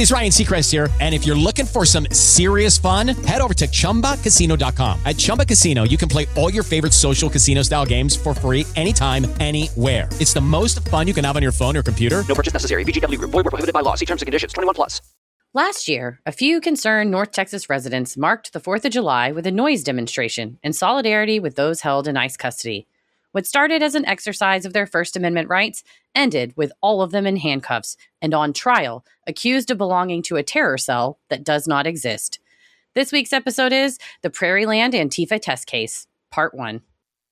it is Ryan Seacrest here. And if you're looking for some serious fun, head over to ChumbaCasino.com. At Chumba Casino, you can play all your favorite social casino style games for free anytime, anywhere. It's the most fun you can have on your phone or computer. No purchase necessary. VGW Group. Void where prohibited by law. See terms and conditions. 21 plus. Last year, a few concerned North Texas residents marked the 4th of July with a noise demonstration in solidarity with those held in ICE custody. What started as an exercise of their First Amendment rights ended with all of them in handcuffs and on trial, accused of belonging to a terror cell that does not exist. This week's episode is the Prairieland Antifa Test Case, Part 1.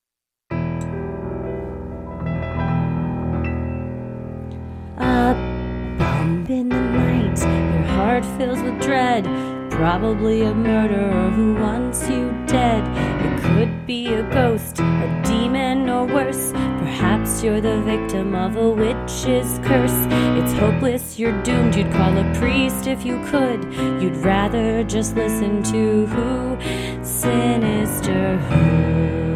A bump in the night, your heart fills with dread. Probably a murderer who wants you dead. It could be a ghost, a demon, or worse. Perhaps you're the victim of a witch's curse. It's hopeless, you're doomed. You'd call a priest if you could. You'd rather just listen to Sinisterhood.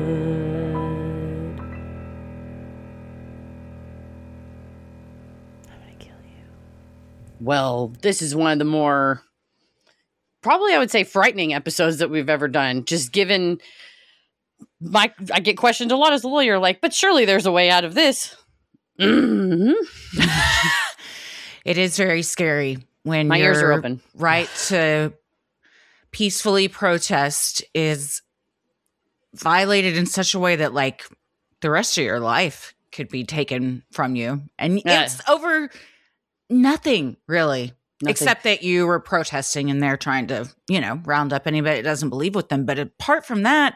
Well, this is one of the more, probably I would say, frightening episodes that we've ever done. Just given I get questioned a lot as a lawyer, like, but surely there's a way out of this. Mm-hmm. It is very scary when my ears are open. Right to peacefully protest is violated in such a way that, like, the rest of your life could be taken from you, and it's over. Nothing, really. Nothing. Except that you were protesting and they're trying to, round up anybody that doesn't believe with them. But apart from that,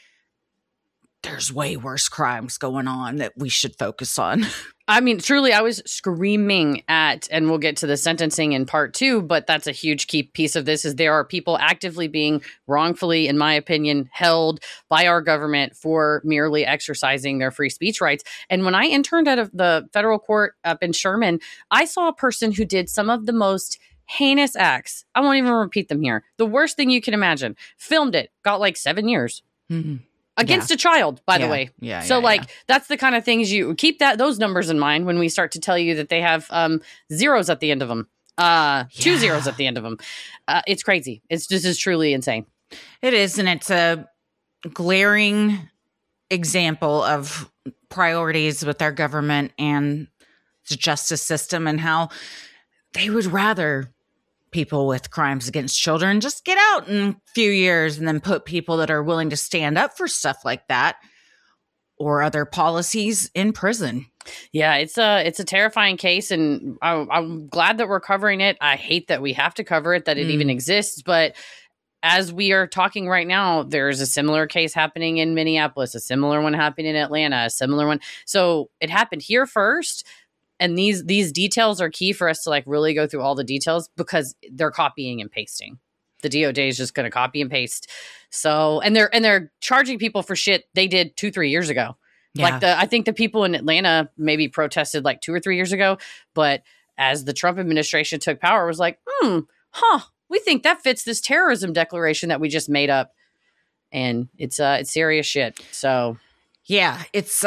there's way worse crimes going on that we should focus on. I mean, truly, I was screaming at, and we'll get to the sentencing in part 2, but that's a huge key piece of this, is there are people actively being wrongfully, in my opinion, held by our government for merely exercising their free speech rights. And when I interned at the federal court up in Sherman, I saw a person who did some of the most heinous acts. I won't even repeat them here. The worst thing you can imagine. Filmed it. Got like 7 years. Mm-hmm. Against a child, by the way. That's the kind of things you keep those numbers in mind when we start to tell you that they have zeros at the end of them, 2 zeros at the end of them. It's crazy. This is truly insane. It is, and it's a glaring example of priorities with our government and the justice system, and how they would rather people with crimes against children just get out in a few years, and then put people that are willing to stand up for stuff like that or other policies in prison. Yeah, it's a terrifying case, and I'm glad that we're covering it. I hate that we have to cover it, that it even exists. But as we are talking right now, there's a similar case happening in Minneapolis, a similar one happening in Atlanta, a similar one. So it happened here first. And these details are key for us to like really go through all the details, because they're copying and pasting. The DOJ is just going to copy and paste. So, and they're charging people for shit they did 2-3 years ago. Yeah. Like I think the people in Atlanta maybe protested like 2 or 3 years ago, but as the Trump administration took power, it was like, we think that fits this terrorism declaration that we just made up, and it's serious shit. So, yeah, it's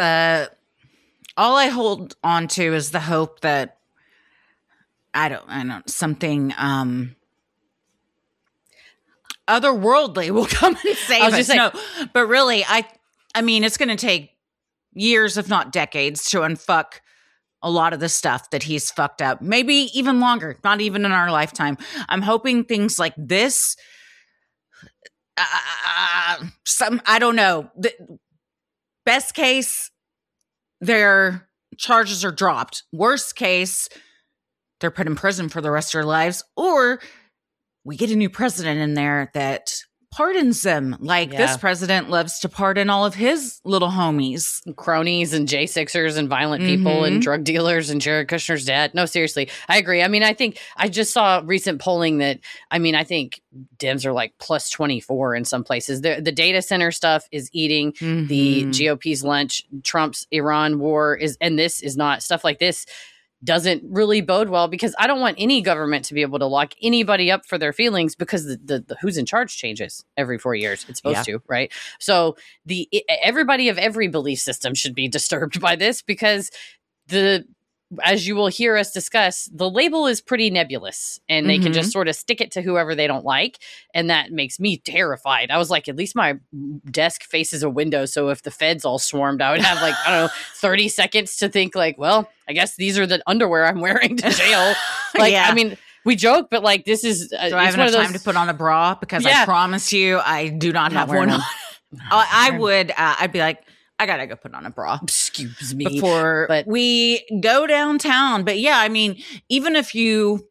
all I hold on to is the hope that something otherworldly will come and save us. No, but really, I mean, it's going to take years, if not decades, to unfuck a lot of the stuff that he's fucked up. Maybe even longer, not even in our lifetime. I'm hoping things like this, I don't know. The best case, their charges are dropped. Worst case, they're put in prison for the rest of their lives, or we get a new president in there that pardons them. This president loves to pardon all of his little homies. Cronies and J6ers and violent people and drug dealers and Jared Kushner's dad. No, seriously. I agree. I mean, I think I just saw recent polling that, I think Dems are like plus 24 in some places. The data center stuff is eating the GOP's lunch. Trump's Iran war and this is not, stuff like this doesn't really bode well, because I don't want any government to be able to lock anybody up for their feelings, because the who's in charge changes every 4 years. It's supposed to, right? So everybody of every belief system should be disturbed by this, because the as you will hear us discuss, the label is pretty nebulous and they can just sort of stick it to whoever they don't like. And that makes me terrified. I was like, at least my desk faces a window. So if the feds all swarmed, I would have like, I don't know, 30 seconds to think like, well, I guess these are the underwear I'm wearing to jail. Like, Yeah. I mean, we joke, but like, this is, Do I have enough time to put on a bra? Because I promise you, I do not have one on. I'd be like, I gotta go put on a bra. Excuse me. Before we go downtown. But yeah, I mean, even if you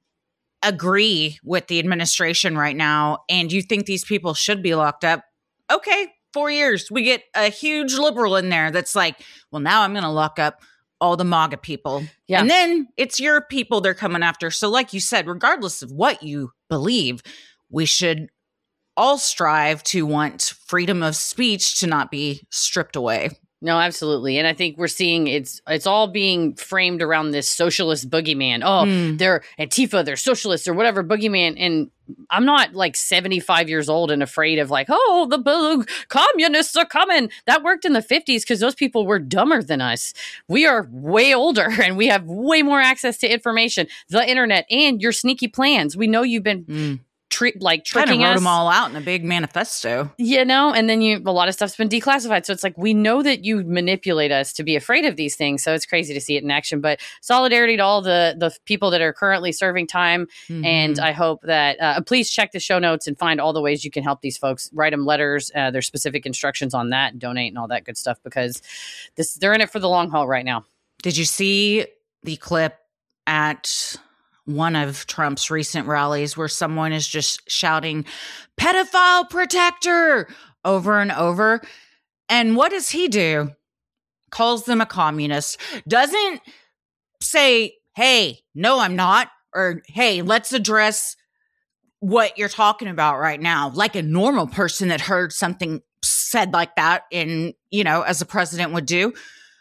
agree with the administration right now and you think these people should be locked up, okay, 4 years. We get a huge liberal in there that's like, well, now I'm going to lock up all the MAGA people. Yeah. And then it's your people they're coming after. So like you said, regardless of what you believe, we should all strive to want freedom of speech to not be stripped away. No, absolutely. And I think we're seeing it's all being framed around this socialist boogeyman. Oh, they're Antifa, they're socialists or whatever boogeyman. And I'm not like 75 years old and afraid of like, oh, the communists are coming. That worked in the 50s because those people were dumber than us. We are way older and we have way more access to information, the internet, and your sneaky plans. We know you've been tricking kind of wrote us. them all out in a big manifesto. You know, and then a lot of stuff's been declassified. So it's like, we know that you manipulate us to be afraid of these things. So it's crazy to see it in action. But solidarity to all the people that are currently serving time. And I hope that, please check the show notes and find all the ways you can help these folks. Write them letters. There's specific instructions on that, donate and all that good stuff, because they're in it for the long haul right now. Did you see the clip at one of Trump's recent rallies where someone is just shouting, pedophile protector, over and over? And what does he do? Calls them a communist. Doesn't say, hey, no, I'm not. Or, hey, let's address what you're talking about right now. Like a normal person that heard something said like that in, as a president would do.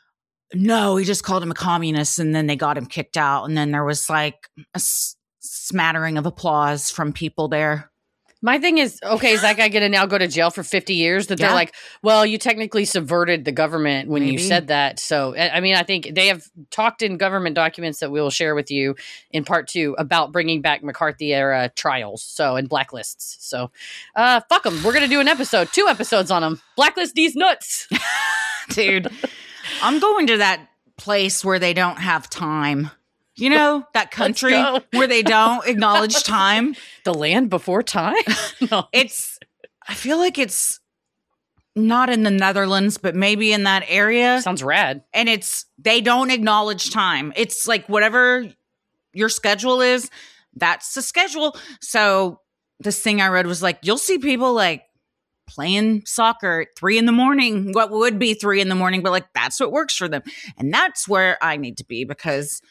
No, he just called him a communist, and then they got him kicked out. And then there was like a smattering of applause from people there. My thing is, okay, is that guy going to now go to jail for 50 years? That they're like, well, you technically subverted the government when you said that. So, I mean, I think they have talked in government documents that we will share with you in part 2 about bringing back McCarthy era trials. So, and blacklists. So, fuck them. We're going to do 2 episodes on them. Blacklist these nuts. Dude. I'm going to that place where they don't have time. That country where they don't acknowledge time. The land before time? No. I feel like it's not in the Netherlands, but maybe in that area. Sounds rad. And they don't acknowledge time. It's like whatever your schedule is, that's the schedule. So this thing I read was like, you'll see people like playing soccer at 3 a.m, what would be 3 a.m, but like that's what works for them. And that's where I need to be, because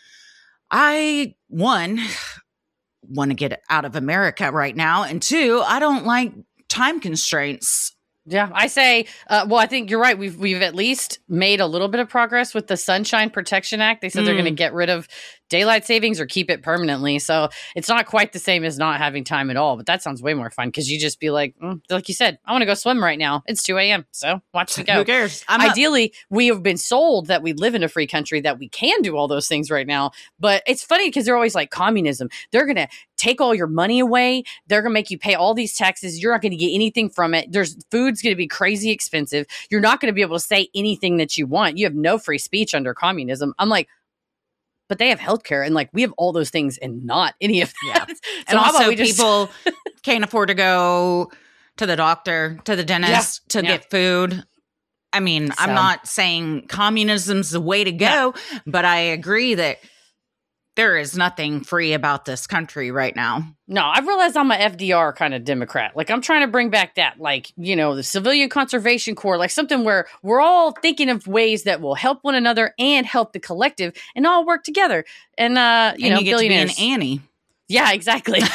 I, 1, want to get out of America right now. And 2, I don't like time constraints. Yeah, I say, I think you're right. We've at least made a little bit of progress with the Sunshine Protection Act. They said they're going to get rid of daylight savings or keep it permanently. So it's not quite the same as not having time at all. But that sounds way more fun, because you just be like you said, I want to go swim right now. It's 2 a.m. So watch me go. Who cares? Ideally, we have been sold that we live in a free country, that we can do all those things right now. But it's funny because they're always like, communism. They're going to take all your money away. They're going to make you pay all these taxes. You're not going to get anything from it. Food's going to be crazy expensive. You're not going to be able to say anything that you want. You have no free speech under communism. I'm like, but they have healthcare, and like we have all those things and not any of that. Yeah. And also people can't afford to go to the doctor, to the dentist, to get food. I mean, I'm not saying communism's the way to go, but I agree that there is nothing free about this country right now. No, I've realized I'm a FDR kind of Democrat. Like, I'm trying to bring back that, like, the Civilian Conservation Corps, like something where we're all thinking of ways that will help one another and help the collective and all work together. And, you get billionaires. To be an Annie. Yeah, exactly. And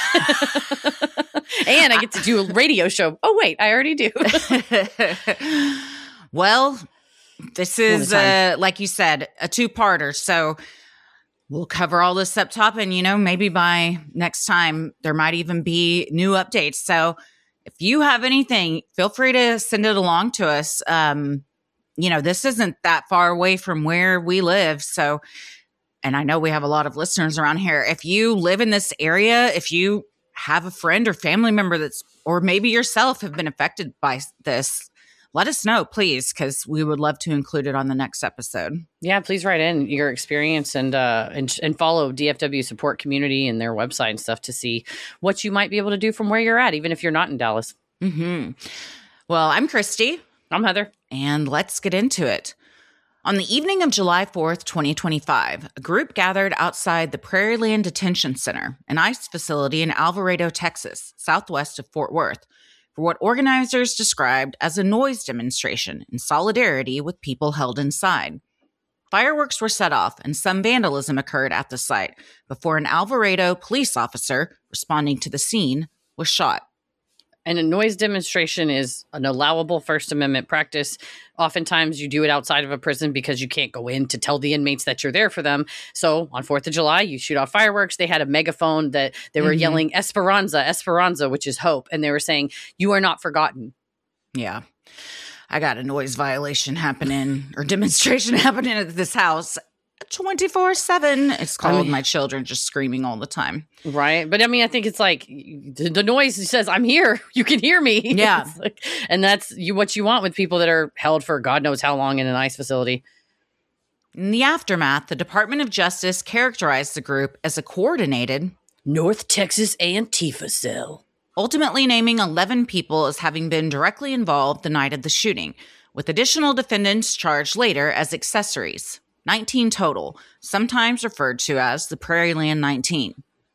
I get to do a radio show. Oh, wait, I already do. Well, this is, like you said, a 2-parter. So we'll cover all this up top, and, maybe by next time there might even be new updates. So if you have anything, feel free to send it along to us. This isn't that far away from where we live. So, and I know we have a lot of listeners around here, if you live in this area, if you have a friend or family member that's, or maybe yourself have been affected by this, let us know, please, because we would love to include it on the next episode. Yeah, please write in your experience and follow DFW support community and their website and stuff to see what you might be able to do from where you're at, even if you're not in Dallas. Mm-hmm. Well, I'm Christy. I'm Heather. And let's get into it. On the evening of July 4th, 2025, a group gathered outside the Prairieland Detention Center, an ICE facility in Alvarado, Texas, southwest of Fort Worth, for what organizers described as a noise demonstration in solidarity with people held inside. Fireworks were set off and some vandalism occurred at the site before an Alvarado police officer responding to the scene was shot. And a noise demonstration is an allowable First Amendment practice. Oftentimes you do it outside of a prison because you can't go in to tell the inmates that you're there for them. So on 4th of July, you shoot off fireworks. They had a megaphone that they were yelling Esperanza, Esperanza, which is hope. And they were saying, you are not forgotten. Yeah. I got a noise violation happening or demonstration happening at this house 24/7. It's called my children just screaming all the time. Right. But I mean, I think it's like the noise says, I'm here. You can hear me. Yeah. Like, and that's what you want with people that are held for God knows how long in an ICE facility. In the aftermath, the Department of Justice characterized the group as a coordinated North Texas Antifa cell, ultimately naming 11 people as having been directly involved the night of the shooting, with additional defendants charged later as accessories. 19 total, sometimes referred to as the Prairieland 19.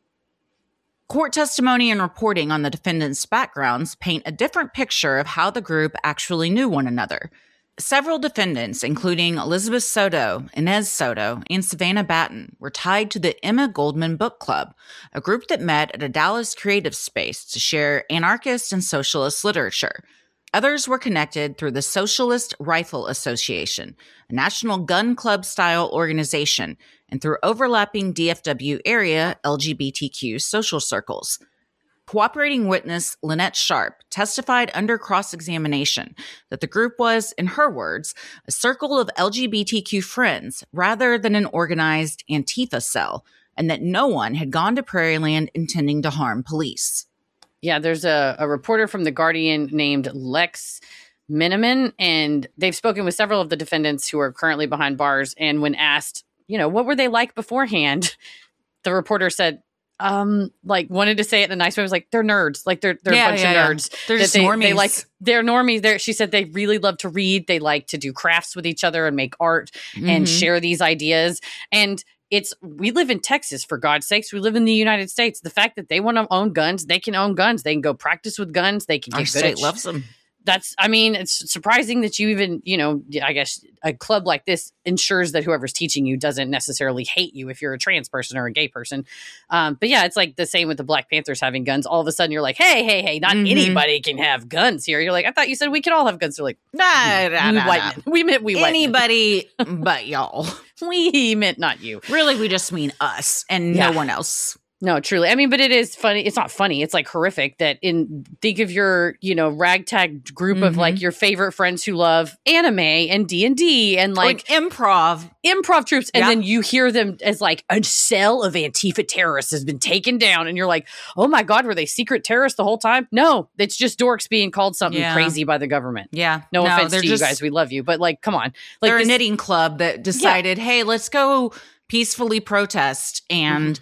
Court testimony and reporting on the defendants' backgrounds paint a different picture of how the group actually knew one another. Several defendants, including Elizabeth Soto, Inez Soto, and Savannah Batten, were tied to the Emma Goldman Book Club, a group that met at a Dallas creative space to share anarchist and socialist literature. Others were connected through the Socialist Rifle Association, a national gun club-style organization, and through overlapping DFW area LGBTQ social circles. Cooperating witness Lynette Sharp testified under cross-examination that the group was, in her words, a circle of LGBTQ friends rather than an organized Antifa cell, and that no one had gone to Prairieland intending to harm police. Yeah, there's a reporter from The Guardian named Lex Miniman, and they've spoken with several of the defendants who are currently behind bars. And when asked, what were they like beforehand? The reporter said, wanted to say it in a nice way. It was like, they're nerds. Like they're a bunch of nerds. They're just normies. They're normies. She said they really love to read. They like to do crafts with each other and make art and share these ideas. And we live in Texas, for God's sakes. We live in the United States. The fact that they want to own guns, they can own guns. They can go practice with guns. They can get Our good state loves them. It's surprising that you even, I guess a club like this ensures that whoever's teaching you doesn't necessarily hate you if you're a trans person or a gay person. But yeah, it's like the same with the Black Panthers having guns. All of a sudden you're like, hey, not anybody can have guns here. You're like, I thought you said we could all have guns. They're like, Nah. We meant we white men. Anybody but y'all. We meant not you. Really, we just mean us and no one else. No, truly. I mean, but it is funny. It's not funny. It's like horrific that think of your, ragtag group of like your favorite friends who love anime and D&D and like improv troops. And then you hear them as like a cell of Antifa terrorists has been taken down. And you're like, oh my God, were they secret terrorists the whole time? No, it's just dorks being called something crazy by the government. Yeah. No offense to you guys. We love you. But like, come on. Like they're a knitting club that decided, hey, let's go peacefully protest. And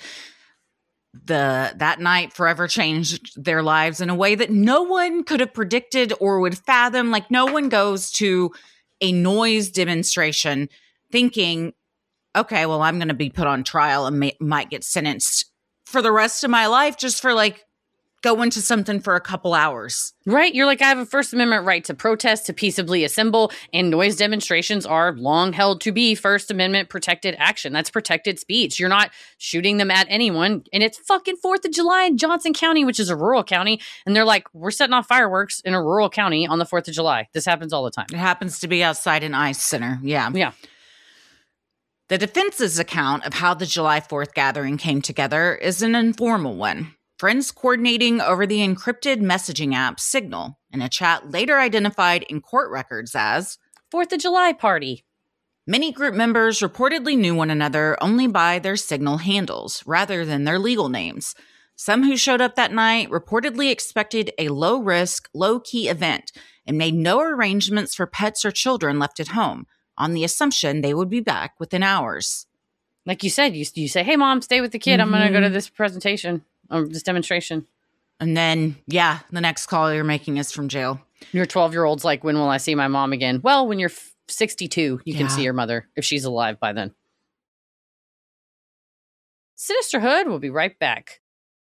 that night forever changed their lives in a way that no one could have predicted or would fathom. Like no one goes to a noise demonstration thinking, okay, well, I'm going to be put on trial and might get sentenced for the rest of my life just for like going to something for a couple hours. Right. You're like, I have a First Amendment right to protest, to peaceably assemble, and noise demonstrations are long held to be First Amendment protected action. That's protected speech. You're not shooting them at anyone. And it's fucking 4th of July in Johnson County, which is a rural county. And they're like, we're setting off fireworks in a rural county on the 4th of July. This happens all the time. It happens to be outside an ICE center. Yeah. Yeah. The defense's account of how the July 4th gathering came together is an informal one. Friends coordinating over the encrypted messaging app Signal in a chat later identified in court records as 4th of July party. Many group members reportedly knew one another only by their signal handles rather than their legal names. Some who showed up that night reportedly expected a low-risk, low-key event and made no arrangements for pets or children left at home, on the assumption they would be back within hours. Like you said, you say, hey, Mom, stay with the kid. I'm going to go to this presentation, this demonstration. And then, the next call you're making is from jail. Your 12-year-old's like, when will I see my mom again? Well, when you're 62, you can see your mother if she's alive by then. Sinisterhood will be right back.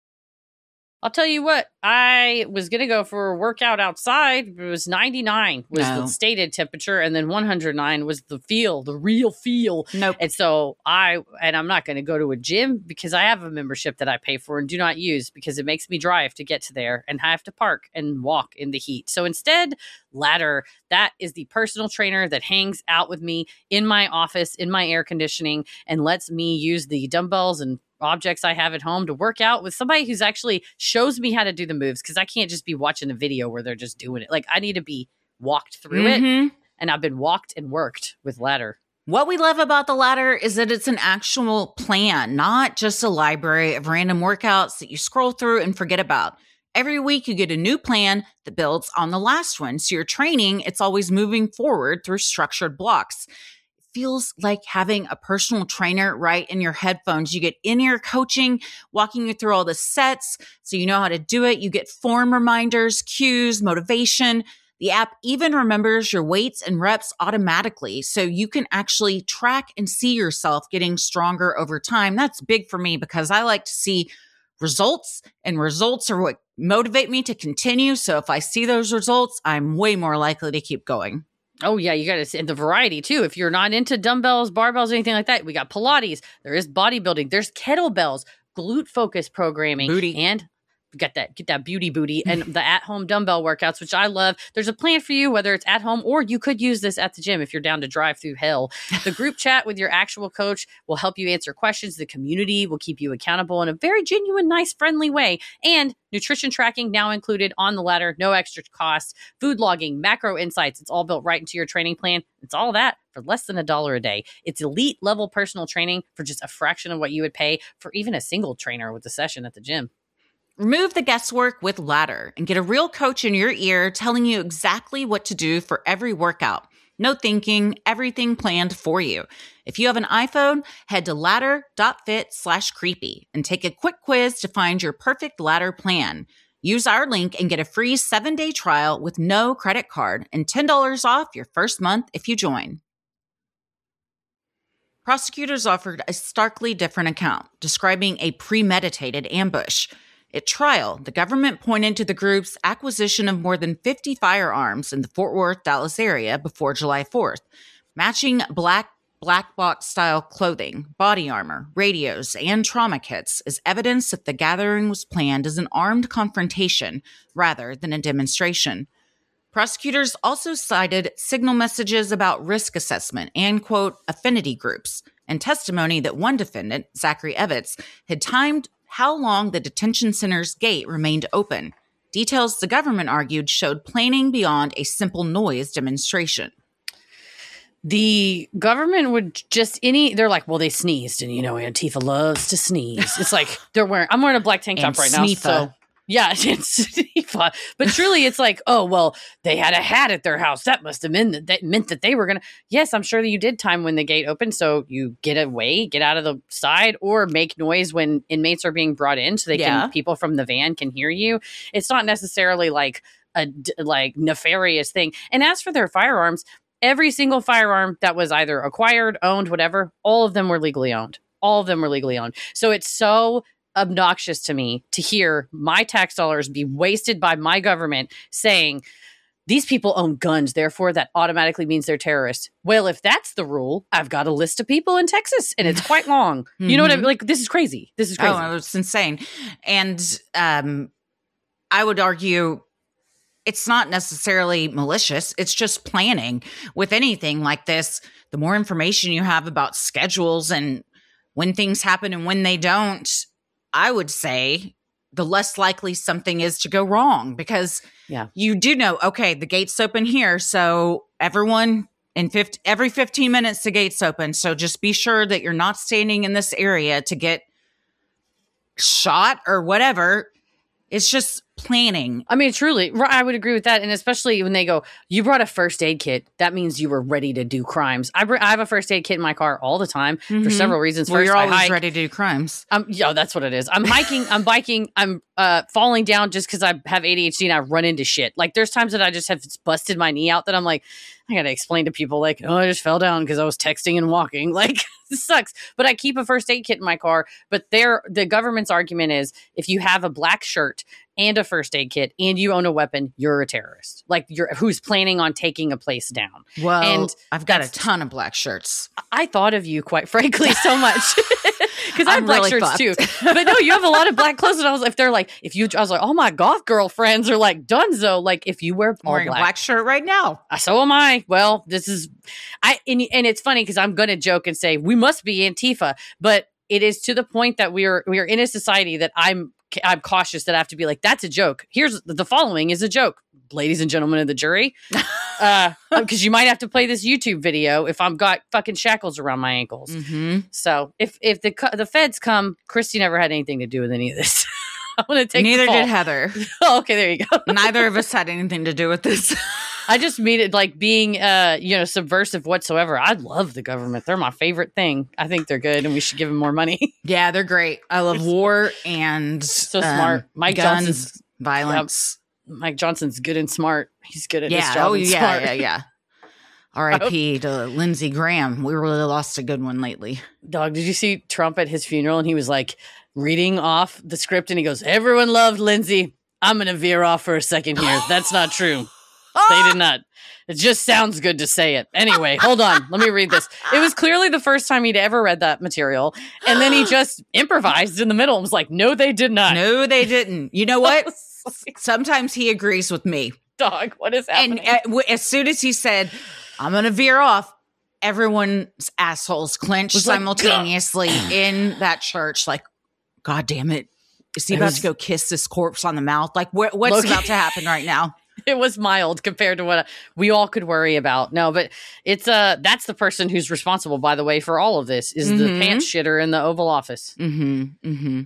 I'll tell you what, I was going to go for a workout outside. It was 99 was the stated temperature, and then 109 was the real feel. Nope. And so I'm not going to go to a gym because I have a membership that I pay for and do not use because it makes me drive to get to there and I have to park and walk in the heat. So instead, Ladder, that is the personal trainer that hangs out with me in my office, in my air conditioning, and lets me use the dumbbells and objects I have at home to work out with somebody who's actually shows me how to do the moves, because I can't just be watching a video where they're just doing it. Like, I need to be walked through it, and I've been walked and worked with Ladder. What we love about the Ladder is that it's an actual plan, not just a library of random workouts that you scroll through and forget about. Every week you get a new plan that builds on the last one. So your training, it's always moving forward through structured blocks. Feels like having a personal trainer right in your headphones. You get in-ear coaching, walking you through all the sets so you know how to do it. You get form reminders, cues, motivation. The app even remembers your weights and reps automatically so you can actually track and see yourself getting stronger over time. That's big for me because I like to see results, and results are what motivate me to continue. So if I see those results, I'm way more likely to keep going. Oh, yeah, you got to see the variety, too. If you're not into dumbbells, barbells, anything like that, we got Pilates. There is bodybuilding. There's kettlebells, glute-focused programming. Booty. And get that beauty booty and the at-home dumbbell workouts, which I love. There's a plan for you, whether it's at home or you could use this at the gym if you're down to drive through hell. The group chat with your actual coach will help you answer questions. The community will keep you accountable in a very genuine, nice, friendly way. And nutrition tracking now included on the Ladder, no extra cost. Food logging, macro insights, it's all built right into your training plan. It's all that for less than $1 a day. It's elite level personal training for just a fraction of what you would pay for even a single trainer with a session at the gym. Remove the guesswork with Ladder and get a real coach in your ear telling you exactly what to do for every workout. No thinking, everything planned for you. If you have an iPhone, head to ladder.fit/creepy and take a quick quiz to find your perfect Ladder plan. Use our link and get a free 7-day trial with no credit card and $10 off your first month if you join. Prosecutors offered a starkly different account, describing a premeditated ambush. At trial, the government pointed to the group's acquisition of more than 50 firearms in the Fort Worth, Dallas area before July 4th, matching black box-style clothing, body armor, radios, and trauma kits as evidence that the gathering was planned as an armed confrontation rather than a demonstration. Prosecutors also cited signal messages about risk assessment and, quote, affinity groups, and testimony that one defendant, Zachary Evitz, had timed how long the detention center's gate remained open. Details the government argued showed planning beyond a simple noise demonstration. The government would they're like, well, they sneezed, and Antifa loves to sneeze. It's like I'm wearing a black tank top right now. So yeah, it's Antifa. But truly it's like, oh, well, they had a hat at their house. That must have meant that they were going to, yes, I'm sure that you did time when the gate opened. So you get out of the side or make noise when inmates are being brought in so people from the van can hear you. It's not necessarily like a nefarious thing. And as for their firearms, every single firearm that was either acquired, owned, whatever, all of them were legally owned. All of them were legally owned. So it's so obnoxious to me to hear my tax dollars be wasted by my government saying these people own guns, therefore that automatically means they're terrorists. Well, if that's the rule, I've got a list of people in Texas and it's quite long. You know what I mean? Like, this is crazy. Oh, it's insane. And I would argue it's not necessarily malicious. It's just planning. With anything like this, the more information you have about schedules and when things happen and when they don't, I would say the less likely something is to go wrong, because you do know, okay, the gate's open here, so everyone Every 15 minutes, the gates open. So just be sure that you're not standing in this area to get shot or whatever. It's just planning. I mean, truly, I would agree with that. And especially when they go, you brought a first aid kit, that means you were ready to do crimes. I have a first aid kit in my car all the time for several reasons. Well, First, you're always hike. ready to do crimes. Yeah, that's what it is. I'm hiking, I'm biking, I'm falling down just because I have ADHD and I run into shit. Like, there's times that I just have busted my knee out that I'm like, I got to explain to people, like, oh, I just fell down because I was texting and walking. Like, this sucks. But I keep a first aid kit in my car. But the government's argument is if you have a black shirt and a first aid kit and you own a weapon, you're a terrorist. Like, who's planning on taking a place down. Well, and I've got a ton of black shirts. I thought of you, quite frankly, so much. Because I have black really shirts fucked. too. But no, you have a lot of black clothes. And I was like, oh, my goth girlfriends are like dunzo. Like, if you wear I'm all wearing a black. black shirt right now. So am I. Well, this is, and it's funny because I'm going to joke and say we must be Antifa, but it is to the point that we are in a society that I'm cautious that I have to be like, that's a joke. Here's the following is a joke, ladies and gentlemen of the jury, because you might have to play this YouTube video if I've got fucking shackles around my ankles. Mm-hmm. So if the feds come, Christy never had anything to do with any of this. I'm going to take Neither the fall. did Heather. Oh, okay, there you go. Neither of us had anything to do with this. I just mean it like being, subversive whatsoever. I love the government. They're my favorite thing. I think they're good and we should give them more money. Yeah, they're great. I love war and So smart. Mike guns, Johnson's violence. Mike Johnson's good and smart. He's good at his Yeah. job. Oh, and yeah, smart. yeah. R.I.P. to Lindsey Graham. We really lost a good one lately. Dog, did you see Trump at his funeral? And he was like reading off the script and he goes, everyone loved Lindsey. I'm going to veer off for a second here. That's not true. They did not. It just sounds good to say it. Anyway, hold on. Let me read this. It was clearly the first time he'd ever read that material. And then he just improvised in the middle and was like, no, they did not. No, they didn't. You know what? Sometimes he agrees with me. Dog, what is happening? And as soon as he said, I'm going to veer off, everyone's assholes clenched Was like, simultaneously in that church. Like, God damn it. Is he about to go kiss this corpse on the mouth? Like, what's Loki. about to happen right now? It was mild compared to what we all could worry about. No, but it's that's the person who's responsible, by the way, for all of this is the pants shitter in the Oval Office. Mm-hmm. Mm-hmm.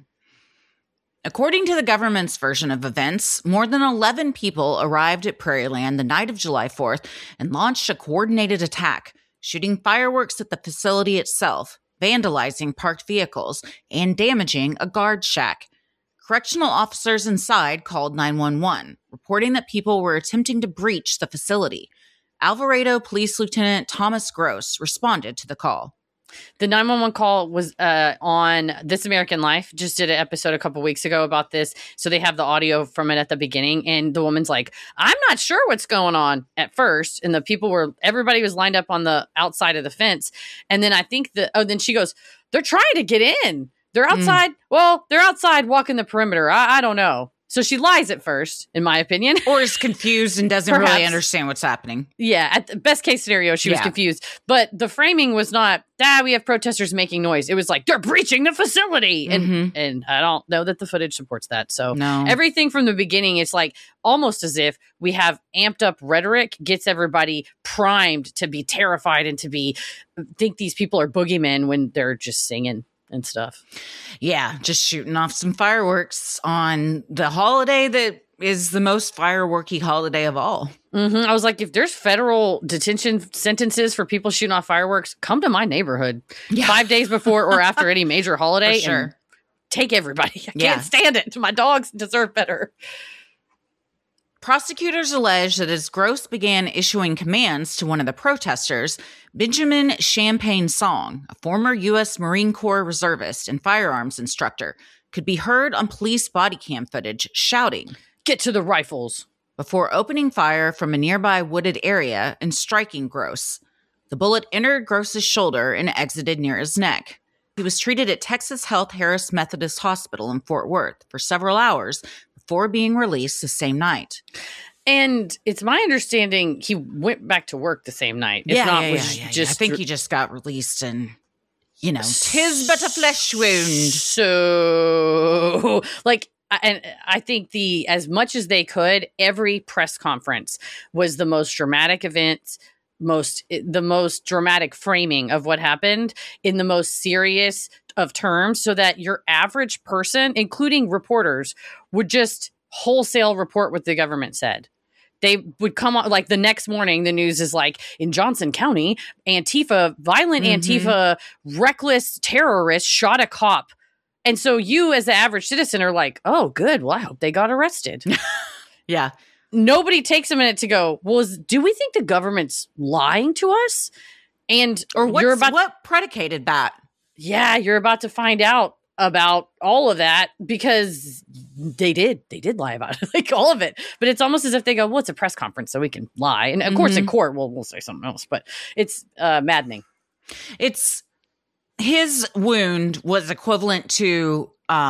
According to the government's version of events, more than 11 people arrived at Prairieland the night of July 4th and launched a coordinated attack, shooting fireworks at the facility itself, vandalizing parked vehicles, and damaging a guard shack. Correctional officers inside called 911, reporting that people were attempting to breach the facility. Alvarado Police Lieutenant Thomas Gross responded to the call. The 911 call was on This American Life. Just did an episode a couple weeks ago about this. So they have the audio from it at the beginning. And the woman's like, I'm not sure what's going on at first. And everybody was lined up on the outside of the fence. And then I think then she goes, they're trying to get in. They're outside. Well, they're outside walking the perimeter. I don't know. So she lies at first, in my opinion. Or is confused and doesn't Perhaps. really understand what's happening. Yeah, at the best case scenario, she was confused. But the framing was not, we have protesters making noise. It was like, they're breaching the facility. And I don't know that the footage supports that. So No. everything from the beginning, it's like almost as if we have amped up rhetoric, gets everybody primed to be terrified and think these people are boogeymen when they're just singing and stuff. Yeah, just shooting off some fireworks on the holiday that is the most fireworky holiday of all. I was like, if there's federal detention sentences for people shooting off fireworks, come to my neighborhood 5 days before or after any major holiday For sure. and take everybody. I Yeah. can't stand it. My dogs deserve better. Prosecutors allege that as Gross began issuing commands to one of the protesters, Benjamin Champagne Song, a former U.S. Marine Corps reservist and firearms instructor, could be heard on police body cam footage shouting, Get to the rifles. before opening fire from a nearby wooded area and striking Gross. The bullet entered Gross's shoulder and exited near his neck. He was treated at Texas Health Harris Methodist Hospital in Fort Worth for several hours before being released the same night. And it's my understanding he went back to work the same night. If not, was just I think he just got released and, tis but a flesh wound. So, and I think as much as they could, every press conference was the most dramatic event, the most dramatic framing of what happened in the most serious of terms, so that your average person, including reporters, would just wholesale report what the government said. They would come on, like the next morning, the news is like, in Johnson County, violent Antifa, reckless terrorist shot a cop. And so you as the average citizen are like, oh, good. Well, I hope they got arrested. Yeah. Nobody takes a minute to go, well, do we think the government's lying to us? Or what predicated that? Yeah, you're about to find out about all of that, because they did lie about it, like all of it. But it's almost as if they go, well, it's a press conference, so we can lie. And of course in court, we'll say something else, but it's maddening. It's his wound was equivalent to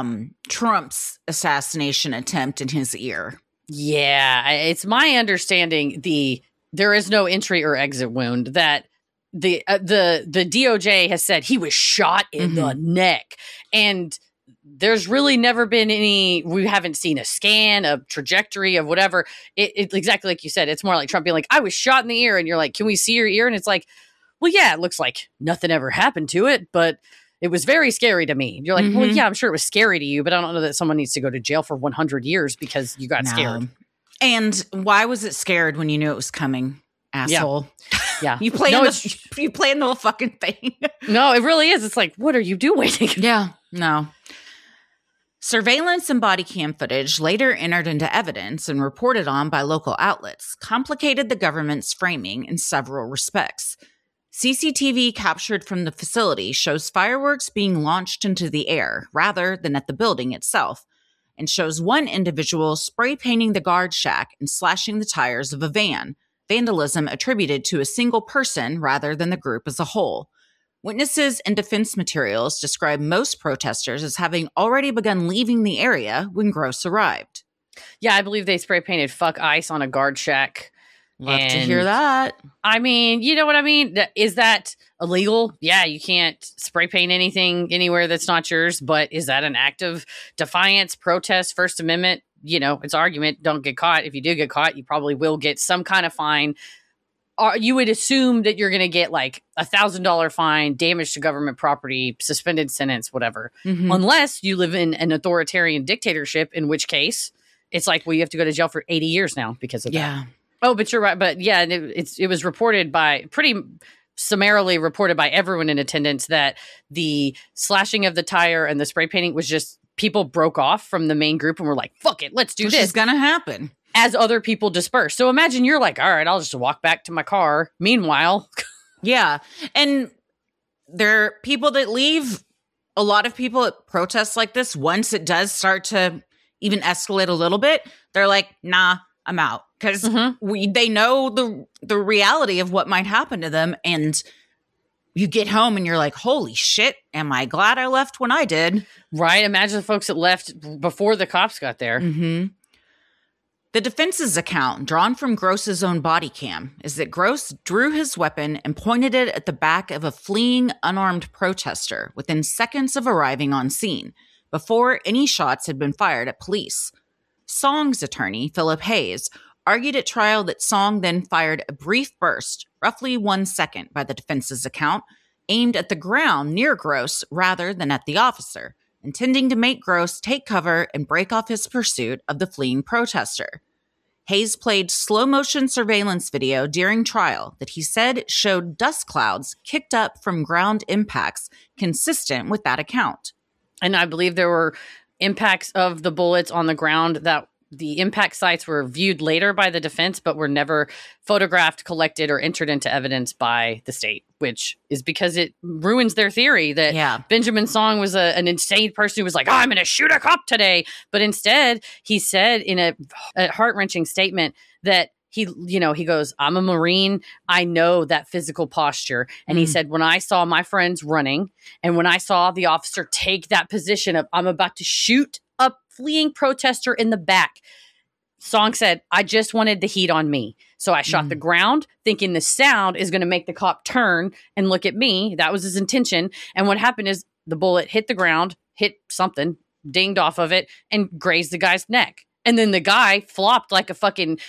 Trump's assassination attempt in his ear. Yeah, it's my understanding there is no entry or exit wound, that the DOJ has said he was shot in the neck, and there's really never been we haven't seen a scan, a trajectory of whatever. It's exactly like you said. It's more like Trump being like, I was shot in the ear, and you're like, can we see your ear? And it's like, well, yeah, it looks like nothing ever happened to it, but it was very scary to me. You're like, well, yeah, I'm sure it was scary to you, but I don't know that someone needs to go to jail for 100 years because you got scared. And why was it scared when you knew it was coming, asshole? Yeah. You play the whole fucking thing. No, it really is. It's like, what are you doing? Yeah, no. Surveillance and body cam footage, later entered into evidence and reported on by local outlets, complicated the government's framing in several respects. CCTV captured from the facility shows fireworks being launched into the air rather than at the building itself, and shows one individual spray painting the guard shack and slashing the tires of a van, vandalism attributed to a single person rather than the group as a whole. Witnesses and defense materials describe most protesters as having already begun leaving the area when Gross arrived. Yeah, I believe they spray painted "fuck ICE" on a guard shack. Love to hear that. I mean, you know what I mean? Is that illegal? Yeah, you can't spray paint anything anywhere that's not yours. But is that an act of defiance, protest, First Amendment? You know, it's argument. Don't get caught. If you do get caught, you probably will get some kind of fine. You would assume that you're going to get like $1,000 fine, damage to government property, suspended sentence, whatever. Unless you live in an authoritarian dictatorship, in which case it's like, well, you have to go to jail for 80 years now because of that. Oh, but you're right. But yeah, it was reported pretty summarily reported by everyone in attendance that the slashing of the tire and the spray painting was just people broke off from the main group and were like, fuck it, let's do this. Which is going to happen. As other people disperse. So imagine you're like, all right, I'll just walk back to my car. Meanwhile. Yeah. And there are people that leave. A lot of people at protests like this, once it does start to even escalate a little bit, they're like, nah, I'm out. Because they know the reality of what might happen to them. And you get home and you're like, holy shit, am I glad I left when I did? Right. Imagine the folks that left before the cops got there. The defense's account, drawn from Gross's own body cam, is that Gross drew his weapon and pointed it at the back of a fleeing, unarmed protester within seconds of arriving on scene, before any shots had been fired at police. Song's attorney, Philip Hayes, argued at trial that Song then fired a brief burst, roughly 1 second by the defense's account, aimed at the ground near Gross rather than at the officer, intending to make Gross take cover and break off his pursuit of the fleeing protester. Hayes played slow-motion surveillance video during trial that he said showed dust clouds kicked up from ground impacts consistent with that account. And I believe there were impacts of the bullets on the ground that the impact sites were viewed later by the defense, but were never photographed, collected, or entered into evidence by the state, which is because it ruins their theory that Benjamin Song was an insane person who was like, I'm going to shoot a cop today. But instead, he said in a heart-wrenching statement that he goes, I'm a Marine. I know that physical posture. And he said, when I saw my friends running and when I saw the officer take that position of I'm about to shoot a fleeing protester in the back, Song said, I just wanted the heat on me. So I shot the ground thinking the sound is going to make the cop turn and look at me. That was his intention. And what happened is the bullet hit the ground, hit something, dinged off of it, and grazed the guy's neck. And then the guy flopped like a fucking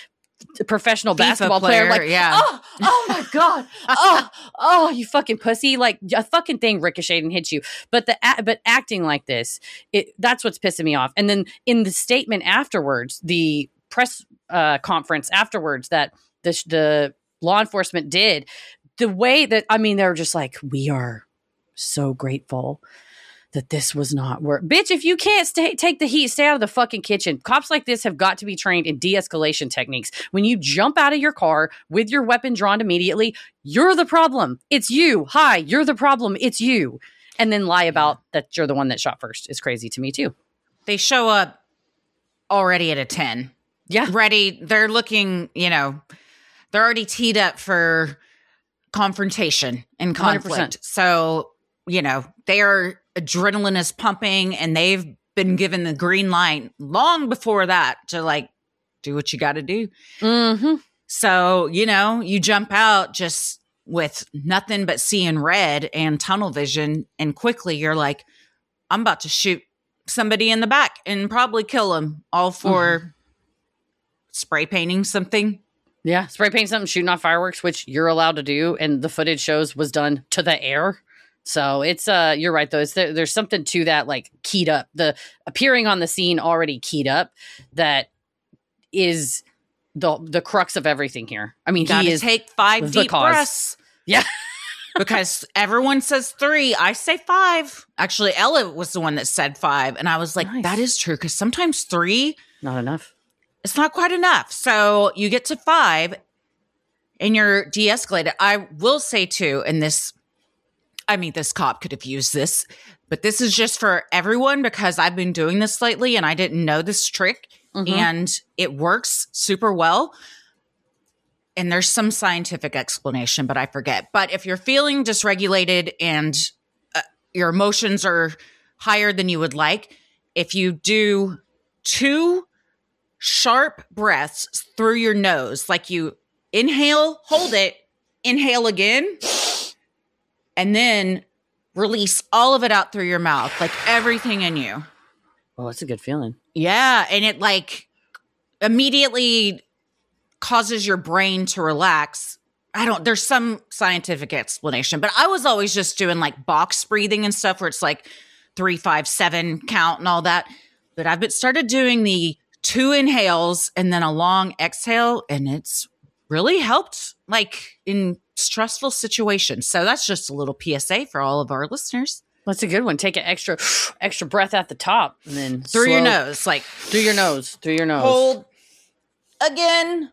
professional FIFA basketball player. Like, yeah. oh my God. You fucking pussy. Like a fucking thing ricocheted and hit you. But acting like this, that's what's pissing me off. And then in the statement afterwards, the press conference afterwards that the law enforcement did, the way that, I mean, they were just like, we are so grateful that this was not work. Bitch, if you can't take the heat, stay out of the fucking kitchen. Cops like this have got to be trained in de-escalation techniques. When you jump out of your car with your weapon drawn immediately, you're the problem. It's you. Hi, you're the problem. It's you. And then lie about that you're the one that shot first is crazy to me too. They show up already at a 10. Yeah. Ready. They're looking, they're already teed up for confrontation and conflict. 100%. So, their adrenaline is pumping and they've been given the green light long before that to like, do what you got to do. Mm-hmm. So, you jump out just with nothing but seeing red and tunnel vision. And quickly you're like, I'm about to shoot somebody in the back and probably kill them, all for spray painting something. Yeah. Spray paint something, shooting off fireworks, which you're allowed to do. And the footage shows was done to the air. So it's, you're right though. There's something to that, like keyed up, the appearing on the scene already keyed up. That is the crux of everything here. I mean, he is take 5 deep breaths. Yeah. Because everyone says 3. I say 5. Actually, Ella was the one that said 5. And I was like, Nice. That is true. Because sometimes 3, not enough. it's not quite enough. So you get to 5 and you're de-escalated. I will say too, and this cop could have used this, but this is just for everyone because I've been doing this lately and I didn't know this trick and it works super well. And there's some scientific explanation, but I forget. But if you're feeling dysregulated and your emotions are higher than you would like, if you do 2 sharp breaths through your nose, like you inhale, hold it, inhale again, and then release all of it out through your mouth, like everything in you. Well, that's a good feeling. Yeah. And it like immediately causes your brain to relax. There's some scientific explanation, but I was always just doing like box breathing and stuff where it's like 3, 5, 7 count and all that. But I've started doing the 2 inhales and then a long exhale, and it's really helped like in stressful situations. So that's just a little PSA for all of our listeners. That's a good one. Take an extra breath at the top and then Through your nose, like through your nose. Hold again.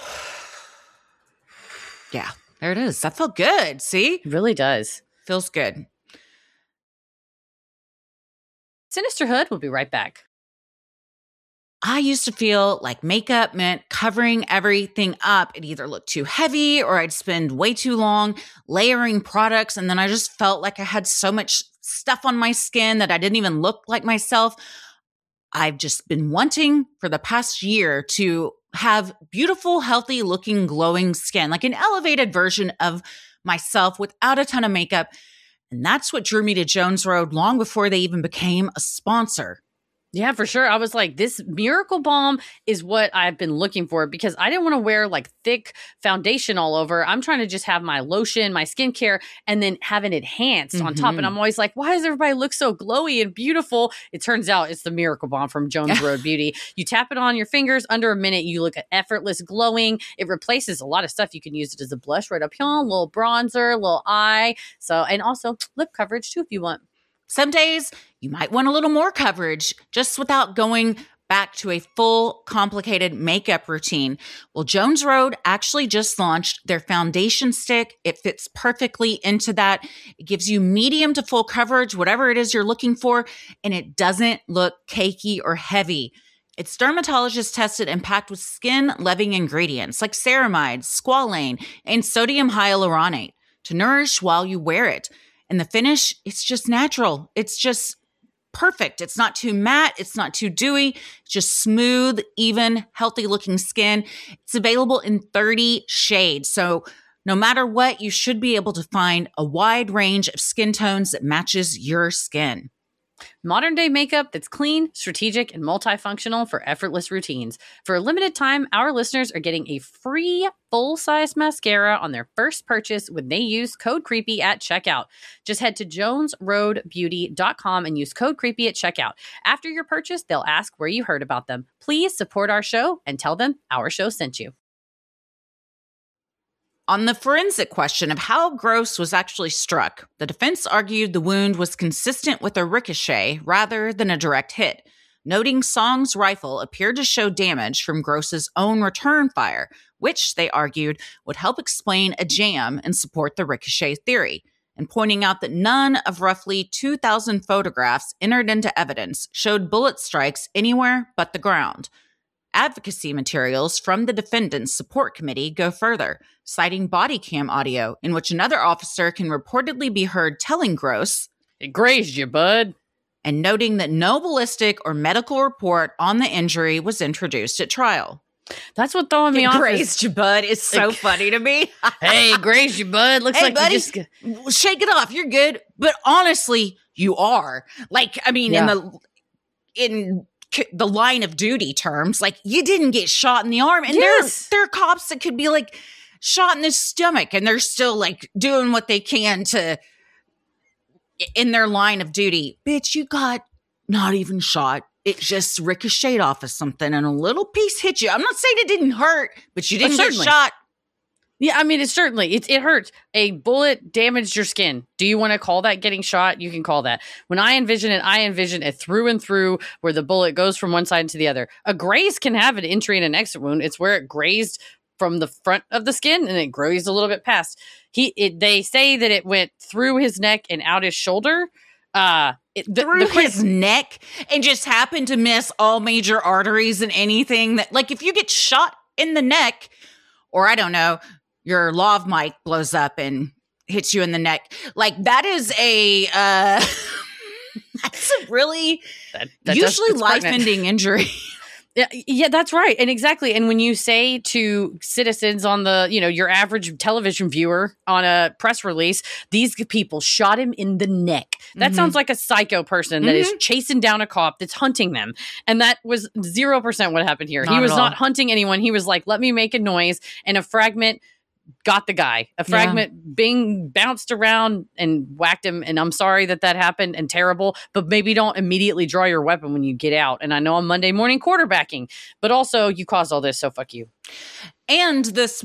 Yeah, there it is. That felt good. See? It really does. Feels good. Sinisterhood. We'll be right back. I used to feel like makeup meant covering everything up. It either looked too heavy or I'd spend way too long layering products. And then I just felt like I had so much stuff on my skin that I didn't even look like myself. I've just been wanting for the past year to have beautiful, healthy looking, glowing skin, like an elevated version of myself without a ton of makeup. And that's what drew me to Jones Road long before they even became a sponsor. Yeah, for sure. I was like, this Miracle Balm is what I've been looking for because I didn't want to wear like thick foundation all over. I'm trying to just have my lotion, my skincare, and then have it enhanced on top. And I'm always like, why does everybody look so glowy and beautiful? It turns out it's the Miracle Balm from Jones Road Beauty. You tap it on your fingers, under a minute, you look effortless glowing. It replaces a lot of stuff. You can use it as a blush right up here, a little bronzer, a little eye. So, and also lip coverage too if you want. Some days you might want a little more coverage just without going back to a full complicated makeup routine. Well, Jones Road actually just launched their foundation stick. It fits perfectly into that. It gives you medium to full coverage, whatever it is you're looking for, and it doesn't look cakey or heavy. It's dermatologist tested and packed with skin-loving ingredients like ceramides, squalane, and sodium hyaluronate to nourish while you wear it. And the finish, it's just natural. It's just perfect. It's not too matte. It's not too dewy. It's just smooth, even, healthy looking skin. It's available in 30 shades. So no matter what, you should be able to find a wide range of skin tones that matches your skin. Modern day makeup that's clean, strategic, and multifunctional for effortless routines. For a limited time, our listeners are getting a free full-size mascara on their first purchase when they use code CREEPY at checkout. Just head to jonesroadbeauty.com and use code CREEPY at checkout. After your purchase, they'll ask where you heard about them. Please support our show and tell them our show sent you. On the forensic question of how Gross was actually struck, the defense argued the wound was consistent with a ricochet rather than a direct hit, noting Song's rifle appeared to show damage from Gross's own return fire, which, they argued, would help explain a jam and support the ricochet theory, and pointing out that none of roughly 2,000 photographs entered into evidence showed bullet strikes anywhere but the ground. Advocacy materials from the defendant's support committee go further, citing body cam audio in which another officer can reportedly be heard telling Gross, "It grazed you, bud," and noting that no ballistic or medical report on the injury was introduced at trial. That's what throwing me off is. Grazed you, bud. It's so funny to me. Hey, grazed you, bud. Looks Hey, like buddy, you just... shake it off. You're good. But honestly, you are. Like, I mean, Yeah. in the line of duty terms, like, you didn't get shot in the arm. And Yes. there are cops that could be like shot in the stomach and they're still like doing what they can to in their line of duty. Bitch, you got not even shot. It just ricocheted off of something and a little piece hit you. I'm not saying it didn't hurt, but you didn't get certainly. shot. Yeah, I mean, it hurts. A bullet damaged your skin. Do you want to call that getting shot? You can call that. When I envision it through and through where the bullet goes from one side to the other. A graze can have an entry and an exit wound. It's where it grazed from the front of the skin and it grazed a little bit past. They say that it went through his neck and out his shoulder. Through his neck and just happened to miss all major arteries and anything that, like, if you get shot in the neck, or I don't know, your lav mic blows up and hits you in the neck, like, that is a that's a really usually life-ending injury. Yeah, that's right. And exactly. And when you say to citizens on the, your average television viewer on a press release, these people shot him in the neck. That sounds like a psycho person that is chasing down a cop that's hunting them. And that was 0% what happened here. He was not hunting anyone. He was like, let me make a noise. And a fragment got the guy. A fragment being bounced around and whacked him. And I'm sorry that happened and terrible, but maybe don't immediately draw your weapon when you get out. And I know I'm Monday morning quarterbacking, but also you caused all this, so fuck you. And this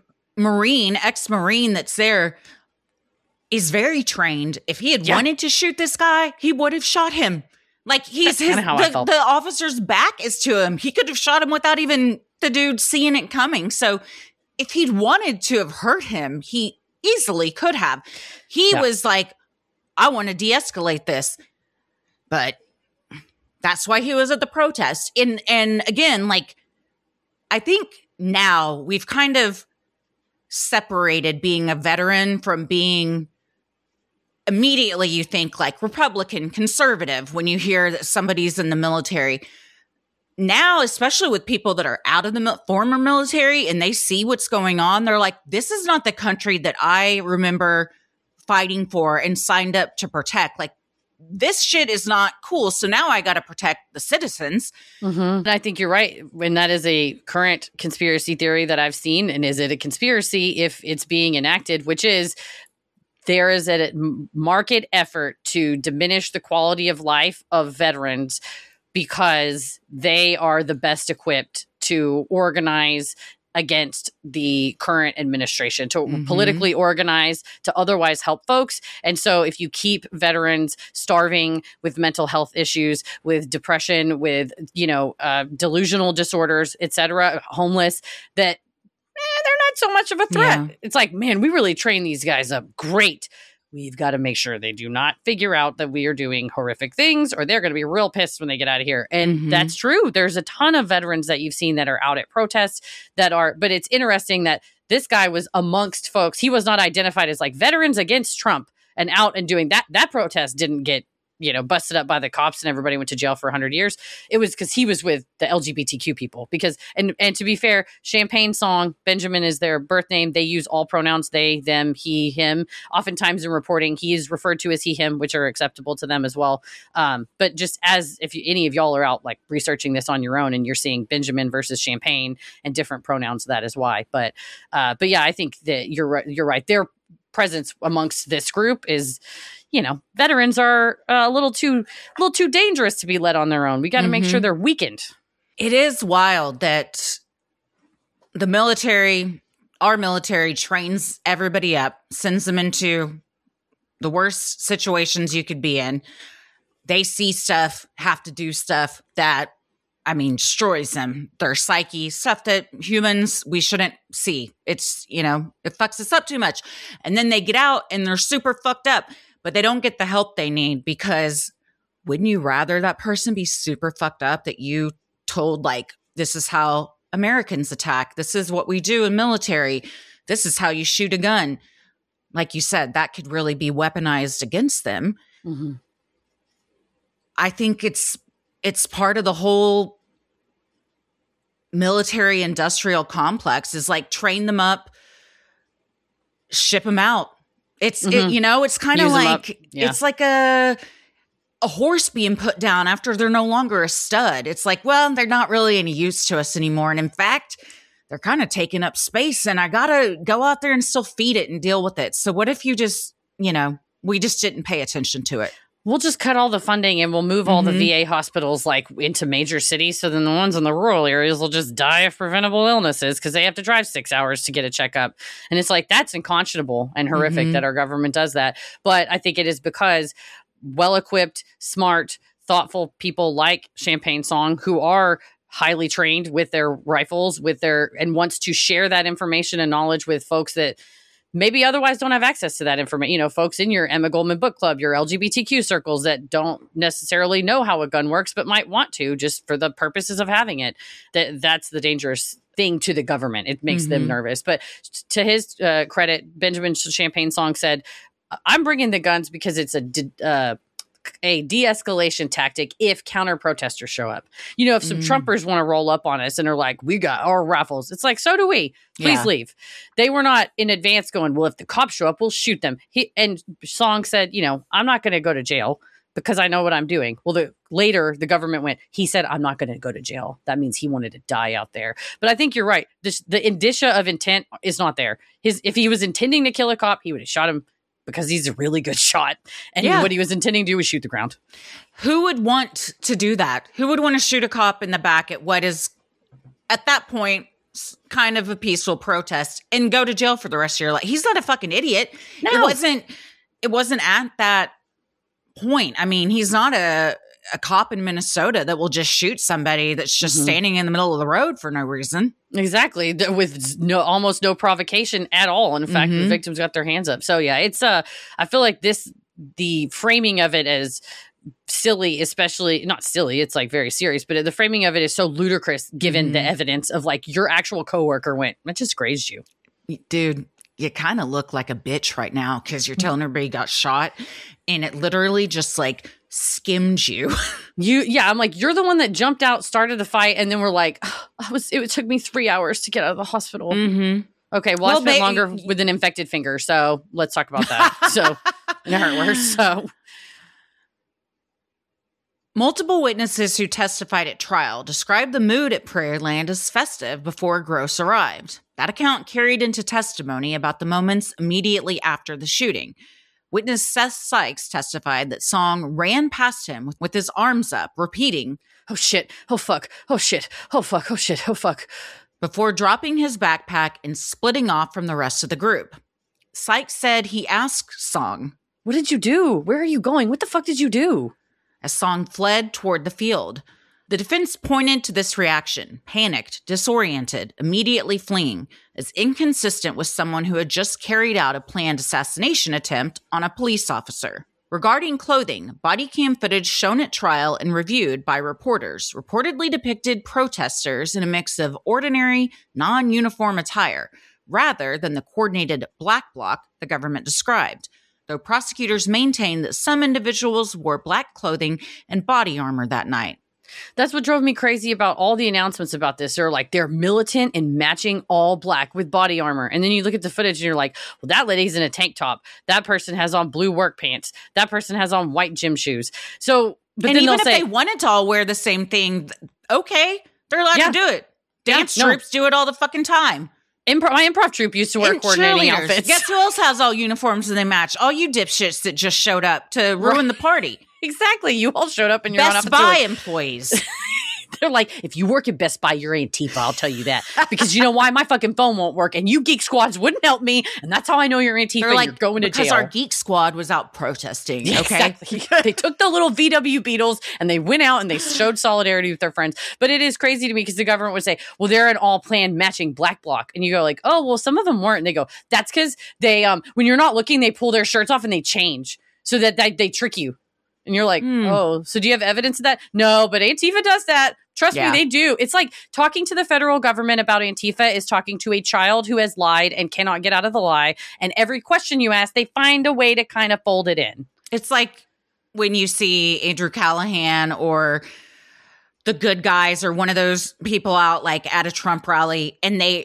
ex-Marine that's there is very trained. If he had wanted to shoot this guy, he would have shot him. Like, he's the officer's back is to him. He could have shot him without even the dude seeing it coming. So if he'd wanted to have hurt him, he easily could have. He was like, I want to de-escalate this. But that's why he was at the protest. And again, like, I think now we've kind of separated being a veteran from being, immediately you think like Republican, conservative when you hear that somebody's in the military. Now, especially with people that are out of the former military and they see what's going on, they're like, this is not the country that I remember fighting for and signed up to protect. Like, this shit is not cool. So now I got to protect the citizens. And I think you're right. And that is a current conspiracy theory that I've seen. And is it a conspiracy if it's being enacted, which is there is a marked effort to diminish the quality of life of veterans because they are the best equipped to organize against the current administration, to politically organize, to otherwise help folks. And so if you keep veterans starving with mental health issues, with depression, with, delusional disorders, etc., homeless, that they're not so much of a threat. Yeah. It's like, man, we really train these guys up great. We've got to make sure they do not figure out that we are doing horrific things or they're going to be real pissed when they get out of here. And that's true. There's a ton of veterans that you've seen that are out at protests but it's interesting that this guy was amongst folks. He was not identified as like veterans against Trump and out and doing that. That protest didn't get busted up by the cops and everybody went to jail for 100 years. It was because he was with the LGBTQ people. Because, and to be fair, Champagne Song, Benjamin is their birth name. They use all pronouns, they, them, he, him. Oftentimes in reporting, he is referred to as he, him, which are acceptable to them as well. But just as if any of y'all are out like researching this on your own and you're seeing Benjamin versus Champagne and different pronouns, that is why. But yeah, I think that you're right. Their presence amongst this group is, veterans are a little too dangerous to be let on their own. We got to make sure they're weakened. It is wild that the military, our military, trains everybody up, sends them into the worst situations you could be in. They see stuff, have to do stuff that, destroys them, their psyche, stuff that humans, we shouldn't see. It's, it fucks us up too much. And then they get out and they're super fucked up, but they don't get the help they need, because wouldn't you rather that person be super fucked up that you told, like, this is how Americans attack. This is what we do in military. This is how you shoot a gun. Like you said, that could really be weaponized against them. Mm-hmm. I think it's part of the whole military industrial complex is like train them up, ship them out. It's it's kind of like it's like a horse being put down after they're no longer a stud. It's like, well, they're not really any use to us anymore. And in fact, they're kind of taking up space and I got to go out there and still feed it and deal with it. So what if you just, we just didn't pay attention to it? We'll just cut all the funding and we'll move all the VA hospitals like into major cities. So then the ones in the rural areas will just die of preventable illnesses because they have to drive 6 hours to get a checkup. And it's like, that's unconscionable and horrific that our government does that. But I think it is because well-equipped, smart, thoughtful people like Champagne Song, who are highly trained with their rifles, and wants to share that information and knowledge with folks that maybe otherwise don't have access to that information. Folks in your Emma Goldman book club, your LGBTQ circles that don't necessarily know how a gun works, but might want to just for the purposes of having it. That's the dangerous thing to the government. It makes them nervous. But to his credit, Benjamin Champagne Song said, I'm bringing the guns because it's a de-escalation tactic if counter protesters show up. If some Trumpers want to roll up on us and are like, we got our rifles. It's like, so do we. Please leave. They were not in advance going, well, if the cops show up, we'll shoot them. And Song said, I'm not going to go to jail because I know what I'm doing. Well, later the government went, he said, I'm not going to go to jail. That means he wanted to die out there. But I think you're right. The indicia of intent is not there. If he was intending to kill a cop, he would have shot him because he's a really good shot. And what he was intending to do was shoot the ground. Who would want to do that? Who would want to shoot a cop in the back at what is, at that point, kind of a peaceful protest and go to jail for the rest of your life? He's not a fucking idiot. No. It wasn't at that point. He's not a cop in Minnesota that will just shoot somebody that's just standing in the middle of the road for no reason. Exactly. With almost no provocation at all. In fact, the victims got their hands up. So yeah, it's I feel like the framing of it as silly, especially not silly, it's like very serious, but the framing of it is so ludicrous given the evidence of like your actual coworker went, that just grazed you. Dude, you kind of look like a bitch right now because you're telling everybody got shot and it literally just like skimmed you. I'm like, you're the one that jumped out, started the fight, and then we're like, it took me 3 hours to get out of the hospital. Okay, well, I spent longer with an infected finger, so let's talk about that. So it hurt worse. So multiple witnesses who testified at trial described the mood at Prairieland as festive before Gross arrived. That account carried into testimony about the moments immediately after the shooting. Witness Seth Sykes testified that Song ran past him with his arms up, repeating, "Oh shit, oh fuck, oh shit, oh fuck, oh shit, oh fuck," before dropping his backpack and splitting off from the rest of the group. Sykes said he asked Song, "What did you do? Where are you going? What the fuck did you do?" as Song fled toward the field. The defense pointed to this reaction, panicked, disoriented, immediately fleeing, as inconsistent with someone who had just carried out a planned assassination attempt on a police officer. Regarding clothing, body cam footage shown at trial and reviewed by reporters reportedly depicted protesters in a mix of ordinary, non-uniform attire, rather than the coordinated black bloc the government described. though prosecutors maintain that some individuals wore black clothing and body armor that night. That's what drove me crazy about all the announcements about this. They're militant and matching all black with body armor. And then you look at the footage and you're like, well, that lady's in a tank top. That person has on blue work pants. That person has on white gym shoes. So, but and then even they'll if say, they wanted to all wear the same thing, okay, they're allowed to do it. Dance troops do it all the fucking time. My improv troupe used to wear coordinating outfits. Guess who else has all uniforms and they match? All you dipshits that just showed up to ruin the party. Exactly. You all showed up and you're Best Buy employees. They're like, if you work at Best Buy, you're Antifa. I'll tell you that. Because you know why? My fucking phone won't work. And you Geek Squads wouldn't help me. And that's how I know you're Antifa. They're like, you're going to jail. Because our Geek Squad was out protesting. Okay. Exactly. They took the little VW Beetles and they went out and they showed solidarity with their friends. But it is crazy to me because the government would say, well, they're an all planned matching black bloc. And you go like, oh, well, some of them weren't. And they go, that's because they, when you're not looking, they pull their shirts off and they change so that they trick you. And you're like, oh, so do you have evidence of that? No, but Antifa does that. Trust me, they do. It's like talking to the federal government about Antifa is talking to a child who has lied and cannot get out of the lie. And every question you ask, they find a way to kind of fold it in. It's like when you see Andrew Callahan or the Good Guys or one of those people out like at a Trump rally and they,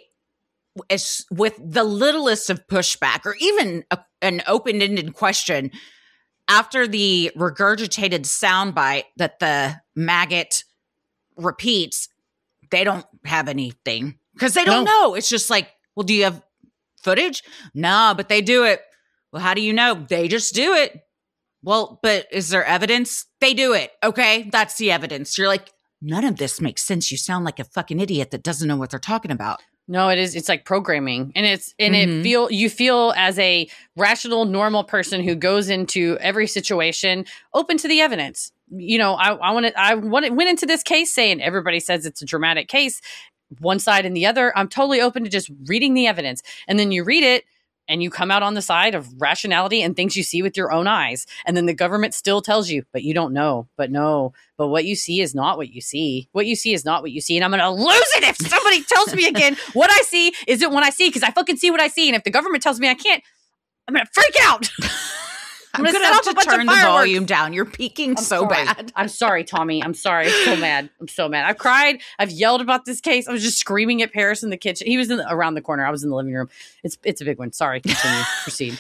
with the littlest of pushback or even an open-ended question, after the regurgitated soundbite that the maggot repeats, they don't have anything because they don't know. It's just like, well, do you have footage? No, but they do it. Well, how do you know? They just do it. Well, but is there evidence? They do it. Okay, that's the evidence. You're like, none of this makes sense. You sound like a fucking idiot that doesn't know what they're talking about. No, it is. It's like programming, and you feel as a rational, normal person who goes into every situation open to the evidence. You know, I went into this case saying everybody says it's a dramatic case, one side and the other. I'm totally open to just reading the evidence, and then you read it. And you come out on the side of rationality and things you see with your own eyes. And then the government still tells you, but you don't know. But what you see is not what you see. What you see is not what you see. And I'm going to lose it if somebody tells me again what I see isn't what I see because I fucking see what I see. And if the government tells me I can't, I'm going to freak out. I'm going to have to turn the volume down. You're peaking so bad. I'm sorry, Tommy. I'm sorry. I'm so mad. I'm so mad. I've cried. I've yelled about this case. I was just screaming at Paris in the kitchen. He was around the corner. I was in the living room. It's a big one. Sorry. Continue. Proceed.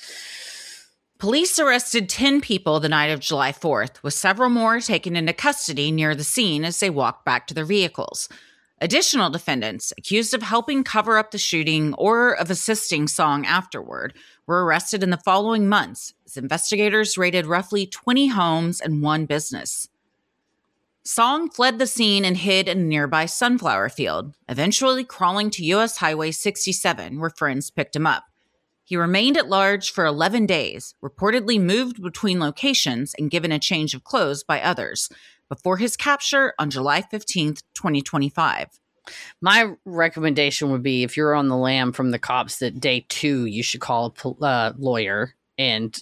Police arrested 10 people the night of July 4th, with several more taken into custody near the scene as they walked back to their vehicles. Additional defendants, accused of helping cover up the shooting or of assisting Song afterward, were arrested in the following months as investigators raided roughly 20 homes and one business. Song fled the scene and hid in a nearby sunflower field, eventually crawling to U.S. Highway 67, where friends picked him up. He remained at large for 11 days, reportedly moved between locations and given a change of clothes by others, before his capture on July 15th, 2025. My recommendation would be if you're on the lam from the cops that day 2, you should call a lawyer and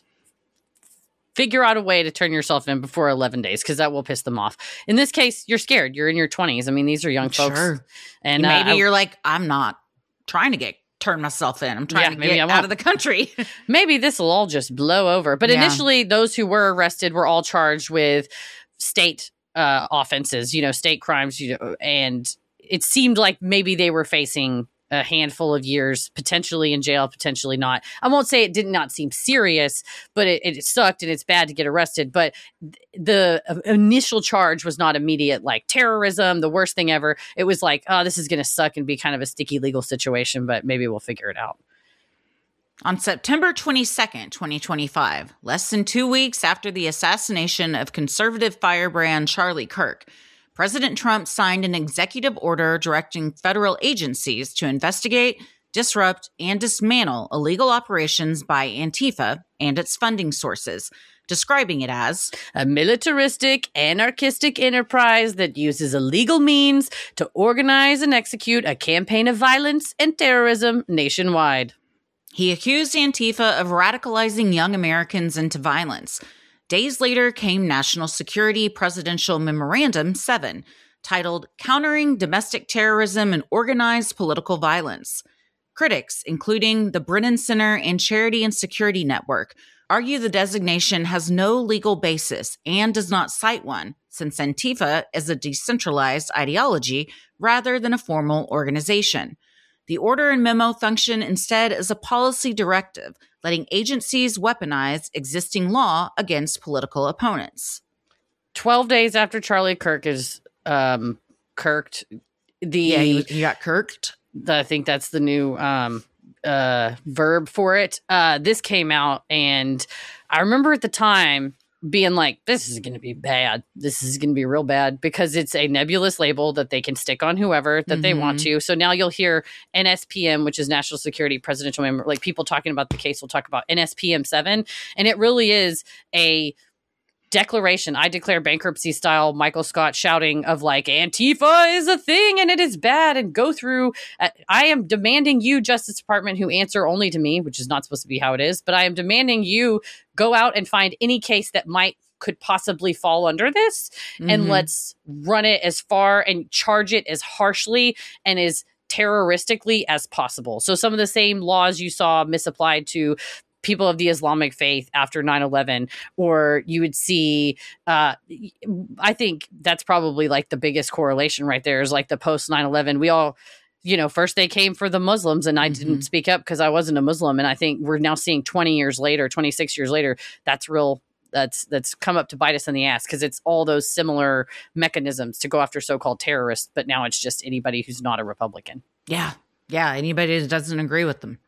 figure out a way to turn yourself in before 11 days because that will piss them off. In this case, you're scared. You're in your 20s. I mean, these are young folks. Sure. And maybe you're like, I'm not trying to turn myself in. I'm trying to get out of the country. Maybe this will all just blow over. But initially, those who were arrested were all charged with state offenses, state crimes, and it seemed like maybe they were facing a handful of years, potentially in jail, potentially not. I won't say it did not seem serious, but it sucked and it's bad to get arrested. But the initial charge was not immediate, like terrorism, the worst thing ever. It was like, oh, this is going to suck and be kind of a sticky legal situation, but maybe we'll figure it out. On September 22nd, 2025, less than 2 weeks after the assassination of conservative firebrand Charlie Kirk, President Trump signed an executive order directing federal agencies to investigate, disrupt, and dismantle illegal operations by Antifa and its funding sources, describing it as a militaristic, anarchistic enterprise that uses illegal means to organize and execute a campaign of violence and terrorism nationwide. He accused Antifa of radicalizing young Americans into violence. Days later came National Security Presidential Memorandum 7, titled Countering Domestic Terrorism and Organized Political Violence. Critics, including the Brennan Center and Charity and Security Network, argue the designation has no legal basis and does not cite one, since Antifa is a decentralized ideology rather than a formal organization. The order and memo function instead as a policy directive, letting agencies weaponize existing law against political opponents. 12 days after Charlie Kirk is kirked, he got kirked. I think that's the new verb for it. This came out, and I remember at the time being like, this is going to be bad. This is going to be real bad, because it's a nebulous label that they can stick on whoever that they want to. So now you'll hear NSPM, which is National Security Presidential Member, like people talking about the case will talk about NSPM 7. And it really is a declaration, I declare bankruptcy style, Michael Scott shouting of like, Antifa is a thing and it is bad, and go through. I am demanding you, Justice Department, who answer only to me, which is not supposed to be how it is, but I am demanding you go out and find any case that could possibly fall under this, and let's run it as far and charge it as harshly and as terroristically as possible. So some of the same laws you saw misapplied to people of the Islamic faith after 9/11, or you would see, I think that's probably like the biggest correlation right there is like the post 9/11. We all, first they came for the Muslims, and I didn't speak up because I wasn't a Muslim. And I think we're now seeing 26 years later, that's real. That's come up to bite us in the ass, because it's all those similar mechanisms to go after so-called terrorists. But now it's just anybody who's not a Republican. Yeah. Yeah. Anybody that doesn't agree with them.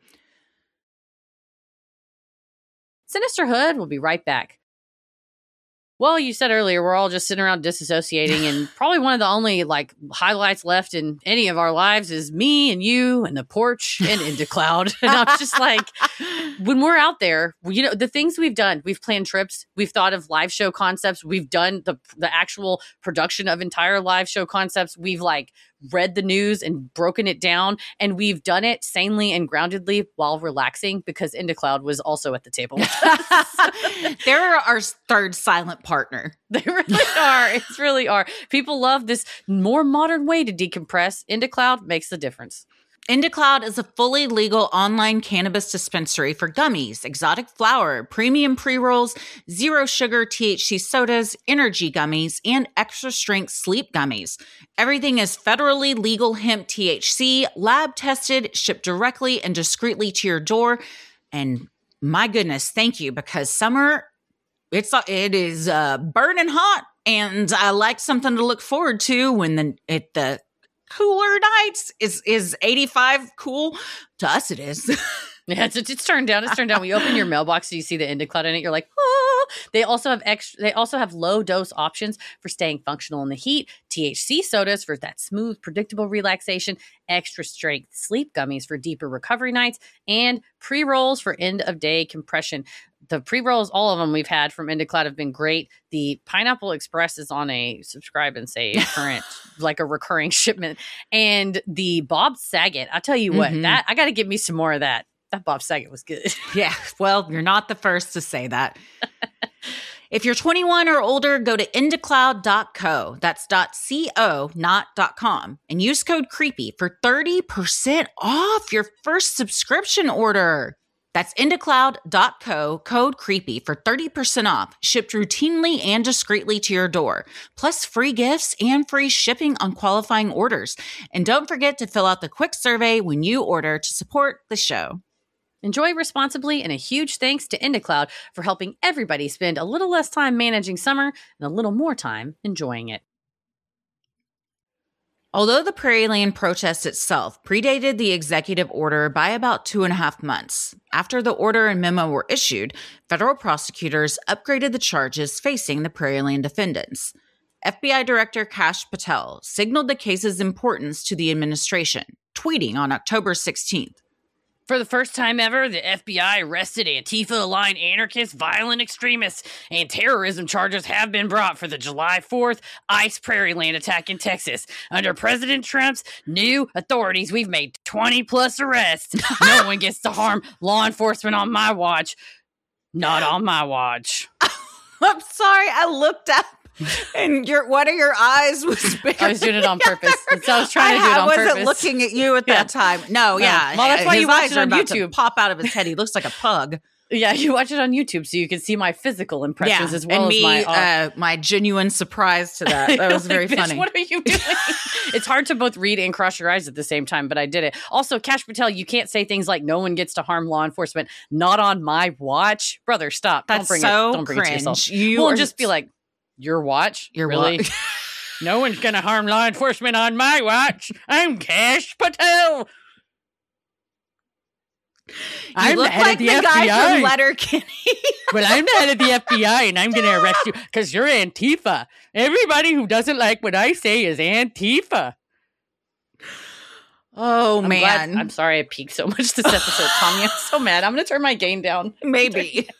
Sinister Hood will be right back. Well, you said earlier, we're all just sitting around disassociating, and probably one of the only highlights left in any of our lives is me and you and the porch and IndaCloud. And I'm just like, when we're out there, the things we've done, we've planned trips, we've thought of live show concepts, we've done the actual production of entire live show concepts, we've read the news and broken it down, and we've done it sanely and groundedly while relaxing, because IndaCloud was also at the table with us. They're our third silent partner. They really are. It's really are. People love this more modern way to decompress. IndaCloud makes the difference. IndaCloud is a fully legal online cannabis dispensary for gummies, exotic flower, premium pre-rolls, zero sugar THC sodas, energy gummies, and extra strength sleep gummies. Everything is federally legal hemp THC, lab tested, shipped directly and discreetly to your door. And my goodness, thank you, because summer, it is burning hot, and I like something to look forward to when the cooler nights is 85 cool. To us, it is. Yeah, it's turned down. It's turned down. We open your mailbox, so you see the IndaCloud in it. You're like, oh. They also have low dose options for staying functional in the heat. THC sodas for that smooth, predictable relaxation. Extra strength sleep gummies for deeper recovery nights, and pre-rolls for end of day compression. The pre-rolls, all of them we've had from IndaCloud have been great. The Pineapple Express is on a subscribe and save current, a recurring shipment. And the Bob Saget, I'll tell you what, that I got to give me some more of that. That Bob Saget was good. Yeah, well, you're not the first to say that. If you're 21 or older, go to indacloud.co. That's .co, not .com. And use code CREEPY for 30% off your first subscription order. That's indacloud.co, code CREEPY for 30% off, shipped routinely and discreetly to your door, plus free gifts and free shipping on qualifying orders. And don't forget to fill out the quick survey when you order to support the show. Enjoy responsibly, and a huge thanks to IndaCloud for helping everybody spend a little less time managing summer and a little more time enjoying it. Although the Prairieland protest itself predated the executive order by about 2.5 months, after the order and memo were issued, federal prosecutors upgraded the charges facing the Prairieland defendants. FBI Director Kash Patel signaled the case's importance to the administration, tweeting on October 16th. For the first time ever, the FBI arrested Antifa-aligned anarchists, violent extremists, and terrorism charges have been brought for the July 4th ICE Prairieland attack in Texas. Under President Trump's new authorities, we've made 20-plus arrests. No one gets to harm law enforcement on my watch. Not on my watch. I'm sorry, I looked up. And one of your eyes was bigger. I was doing it on purpose. So I was trying to do it on purpose. I wasn't looking at you at that time. No, yeah. Well, that's why his you watch eyes it are on about YouTube. to pop out of his head. He looks like a pug. Yeah, you watch it on YouTube so you can see my physical impressions as well as my genuine surprise to that. That was very funny. What are you doing? It's hard to both read and cross your eyes at the same time, but I did it. Also, Kash Patel, you can't say things like "no one gets to harm law enforcement." Not on my watch, brother. Stop. That's don't bring cringe. it to yourself. You will just be like, "Your watch? Your really? No one's gonna harm law enforcement on my watch. I'm Kash Patel." You look like the guy from Letterkenny. Well, I'm the head of the FBI, and I'm going to arrest you because you're Antifa. Everybody who doesn't like what I say is Antifa. Oh, man. I'm sorry I peaked so much this episode, Tommy. I'm so mad. I'm going to turn my gain down. Maybe.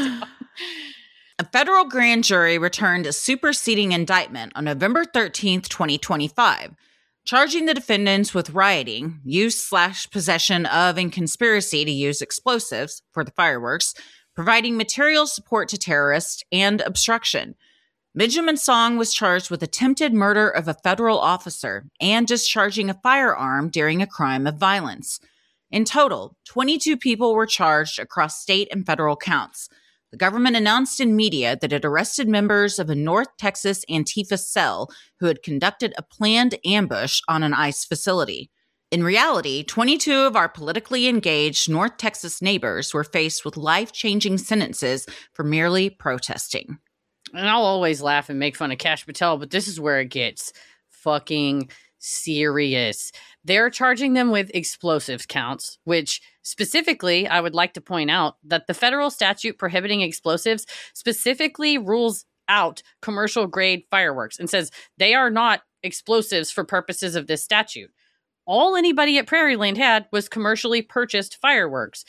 A federal grand jury returned a superseding indictment on November 13th, 2025. Charging the defendants with rioting, use/possession of, and conspiracy to use explosives for the fireworks, providing material support to terrorists, and obstruction. Benjamin Song was charged with attempted murder of a federal officer and discharging a firearm during a crime of violence. In total, 22 people were charged across state and federal counts. The government announced in media that it arrested members of a North Texas Antifa cell who had conducted a planned ambush on an ICE facility. In reality, 22 of our politically engaged North Texas neighbors were faced with life-changing sentences for merely protesting. And I'll always laugh and make fun of Kash Patel, but this is where it gets fucking serious. They're charging them with explosives counts, which specifically, I would like to point out that the federal statute prohibiting explosives specifically rules out commercial grade fireworks and says they are not explosives for purposes of this statute. All anybody at Prairieland had was commercially purchased fireworks.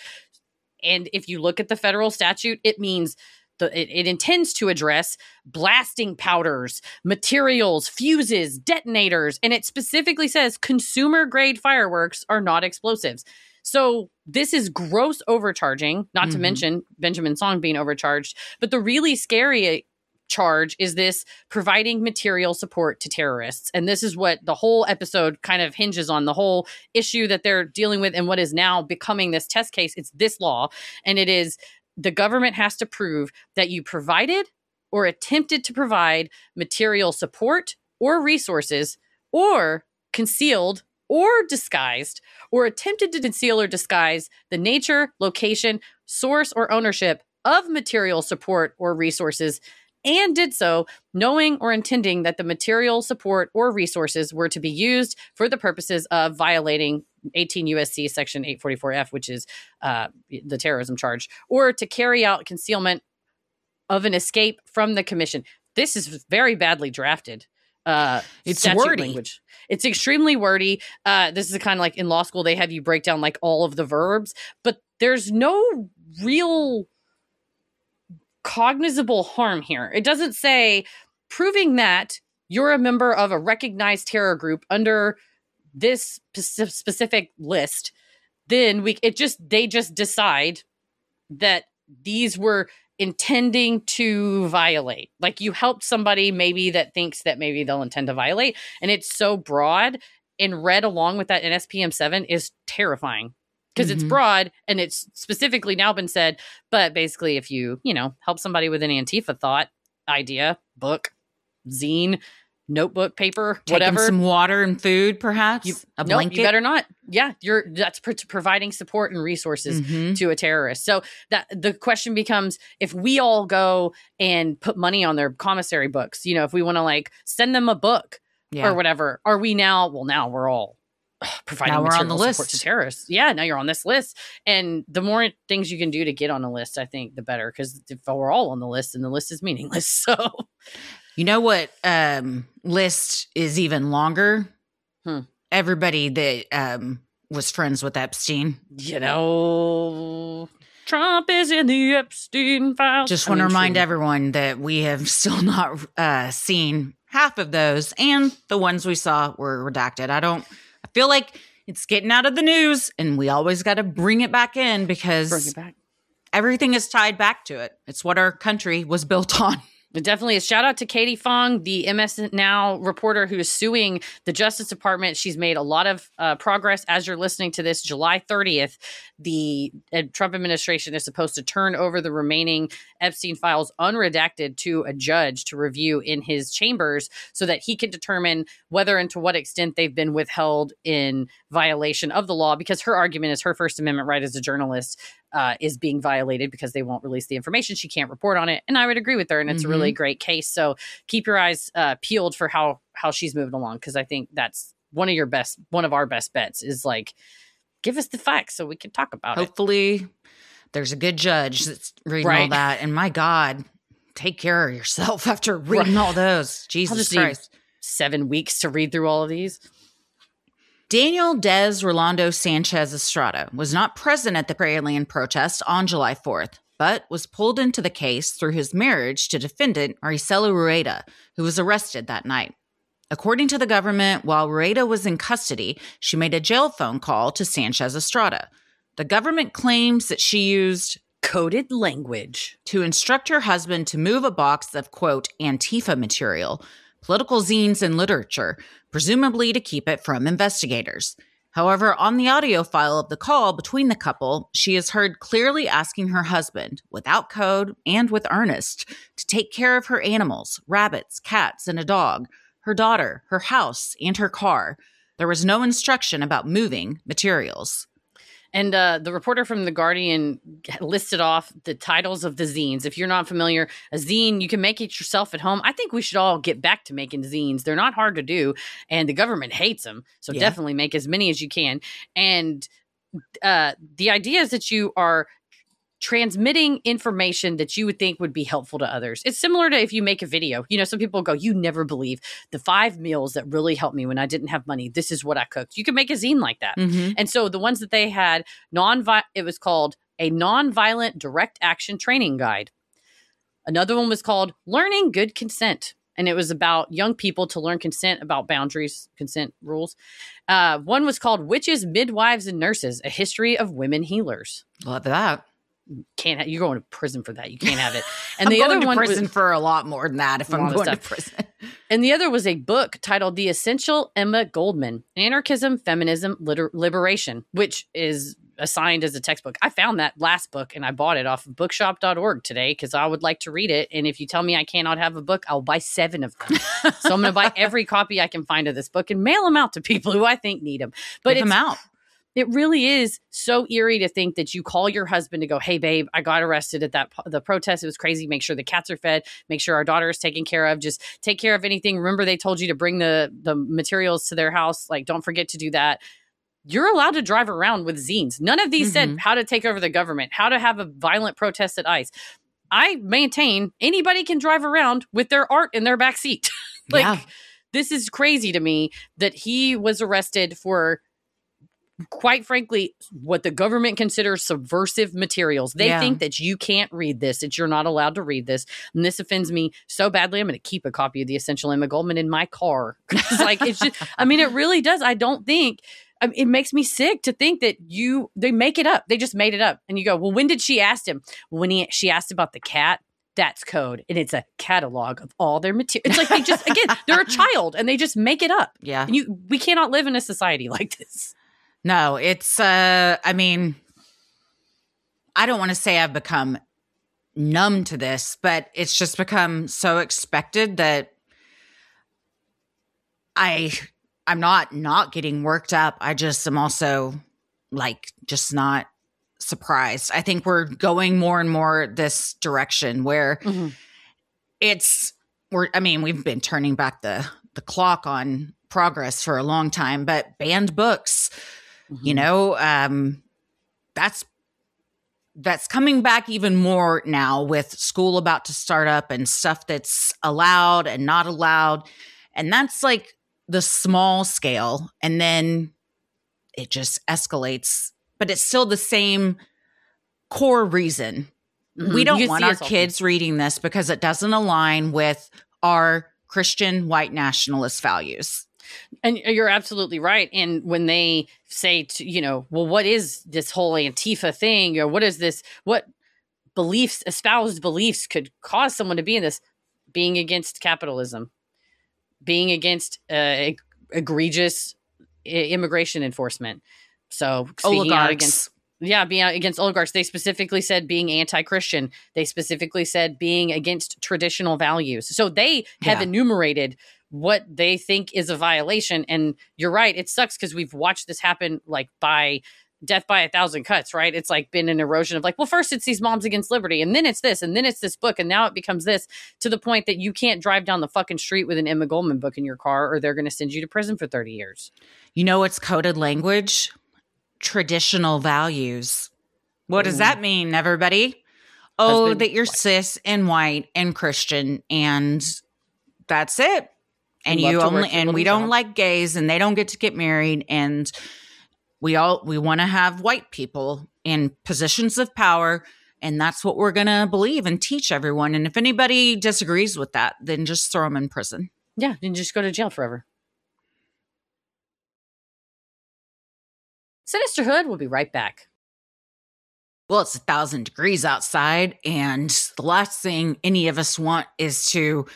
And if you look at the federal statute, it means it intends to address blasting powders, materials, fuses, detonators, and it specifically says consumer grade fireworks are not explosives. So this is gross overcharging, not to mention Benjamin Song being overcharged. But the really scary charge is this providing material support to terrorists. And this is what the whole episode kind of hinges on, the whole issue that they're dealing with and what is now becoming this test case. It's this law, and it is the government has to prove that you provided or attempted to provide material support or resources or concealed or disguised or attempted to conceal or disguise the nature, location, source, or ownership of material support or resources, and did so knowing or intending that the material support or resources were to be used for the purposes of violating 18 USC section 844F, which is the terrorism charge, or to carry out concealment of an escape from the commission. This is very badly drafted. It's wordy. Language. It's extremely wordy. This is kind of like in law school, they have you break down like all of the verbs, but there's no real cognizable harm here. It doesn't say proving that you're a member of a recognized terror group under this specific list. Then they just decide that these were intending to violate. Like you helped somebody maybe that thinks that maybe they'll intend to violate. And it's so broad, and read along with that NSPM 7 is terrifying because it's broad and it's specifically now been said. But basically, if you help somebody with an Antifa thought, idea, book, zine, notebook, paper, whatever, some water and food, perhaps a blanket. You better not. Yeah, that's providing support and resources to a terrorist. So that the question becomes, if we all go and put money on their commissary books, if we want to like send them a book or whatever, are we now? Well, now we're all providing now we're on the material list support to terrorists. Yeah, now you're on this list, and the more things you can do to get on a list, I think the better. Because if we're all on the list, then the list is meaningless. So. You know what list is even longer? Everybody that was friends with Epstein. Trump is in the Epstein files. Just want to remind everyone that we have still not seen half of those, and the ones we saw were redacted. I feel like it's getting out of the news, and we always got to bring it back in because everything is tied back to it. It's what our country was built on. It definitely is. Shout out to Katie Fong, the MS Now reporter who is suing the Justice Department. She's made a lot of progress. As you're listening to this, July 30th, the Trump administration is supposed to turn over the remaining Epstein files unredacted to a judge to review in his chambers so that he can determine whether and to what extent they've been withheld in violation of the law, because her argument is her First Amendment right as a journalist is being violated because they won't release the information. She can't report on it. And I would agree with her. And it's a really great case. So keep your eyes peeled for how she's moving along. Because I think that's one of our best bets is like, give us the facts so we can talk about Hopefully there's a good judge that's reading all that. And my God, take care of yourself after reading all those. Jesus Christ. 7 weeks to read through all of these. Daniel Des Rolando Sanchez Estrada was not present at the Prairian protest on July 4th, but was pulled into the case through his marriage to defendant Maricela Rueda, who was arrested that night. According to the government, while Rueda was in custody, she made a jail phone call to Sanchez Estrada. The government claims that she used coded language to instruct her husband to move a box of, quote, Antifa material, political zines and literature, presumably to keep it from investigators. However, on the audio file of the call between the couple, she is heard clearly asking her husband, without code and with earnest, to take care of her animals, rabbits, cats, and a dog, her daughter, her house, and her car. There was no instruction about moving materials. And the reporter from The Guardian listed off the titles of the zines. If you're not familiar, a zine, you can make it yourself at home. I think we should all get back to making zines. They're not hard to do, and the government hates them. So definitely make as many as you can. And the idea is that you are transmitting information that you would think would be helpful to others. It's similar to if you make a video. You know, some people go, you never believe the 5 meals that really helped me when I didn't have money. This is what I cooked. You can make a zine like that. And so the ones that they had, it was called a Nonviolent Direct Action Training Guide. Another one was called Learning Good Consent. And it was about young people to learn consent, about boundaries, consent rules. One was called Witches, Midwives, and Nurses, A History of Women Healers. Love that. You're going to prison for that. You can't have it. And I'm the going other to one prison was, for a lot more than that if I'm going to prison. And the other was a book titled The Essential Emma Goldman, Anarchism, Feminism, Liberation, which is assigned as a textbook. I found that last book and I bought it off of bookshop.org today because I would like to read it. And if you tell me I cannot have a book, I'll buy 7 of them. So I'm going to buy every copy I can find of this book and mail them out to people who I think need them. But Give them out. It really is so eerie to think that you call your husband to go, hey, babe, I got arrested at the protest. It was crazy. Make sure the cats are fed. Make sure our daughter is taken care of. Just take care of anything. Remember, they told you to bring the materials to their house. Like, don't forget to do that. You're allowed to drive around with zines. None of these said how to take over the government, how to have a violent protest at ICE. I maintain anybody can drive around with their art in their backseat. This is crazy to me that he was arrested for, quite frankly, what the government considers subversive materials. They think that you can't read this, that you're not allowed to read this. And this offends me so badly. I'm going to keep a copy of The Essential Emma Goldman in my car. It's just, it really does. I don't think, it makes me sick to think that they make it up. They just made it up. And you go, well, when did she ask him? When she asked about the cat, that's code. And it's a catalog of all their material. It's like they just, again, they're a child and they just make it up. Yeah. And we cannot live in a society like this. No, it's, I don't want to say I've become numb to this, but it's just become so expected that I'm not getting worked up. I just am also just not surprised. I think we're going more and more this direction where we've been turning back the clock on progress for a long time, but banned books, that's coming back even more now with school about to start up and stuff that's allowed and not allowed. And that's like the small scale. And then it just escalates, but it's still the same core reason. We don't want our kids reading this because it doesn't align with our Christian white nationalist values. And you're absolutely right. And when they say, well, what is this whole Antifa thing? Or what is this? What espoused beliefs could cause someone to be in this? being against capitalism, being against egregious immigration enforcement. So speaking out against, being out against oligarchs. They specifically said being anti-Christian. They specifically said being against traditional values. So they have enumerated what they think is a violation. And you're right. It sucks because we've watched this happen like by death by 1,000 cuts, right? It's like been an erosion of like, well, first it's these Moms Against Liberty, and then it's this, and then it's this book, and now it becomes this, to the point that you can't drive down the fucking street with an Emma Goldman book in your car, or they're going to send you to prison for 30 years. You know what's coded language? Traditional values. What does that mean, everybody? Oh, that you're cis and white and Christian, and that's it. And we don't like gays, and they don't get to get married, and we want to have white people in positions of power, and that's what we're going to believe and teach everyone. And if anybody disagrees with that, then just throw them in prison. Yeah, and just go to jail forever. Sinisterhood will be right back. Well, it's 1,000 degrees outside, and the last thing any of us want is to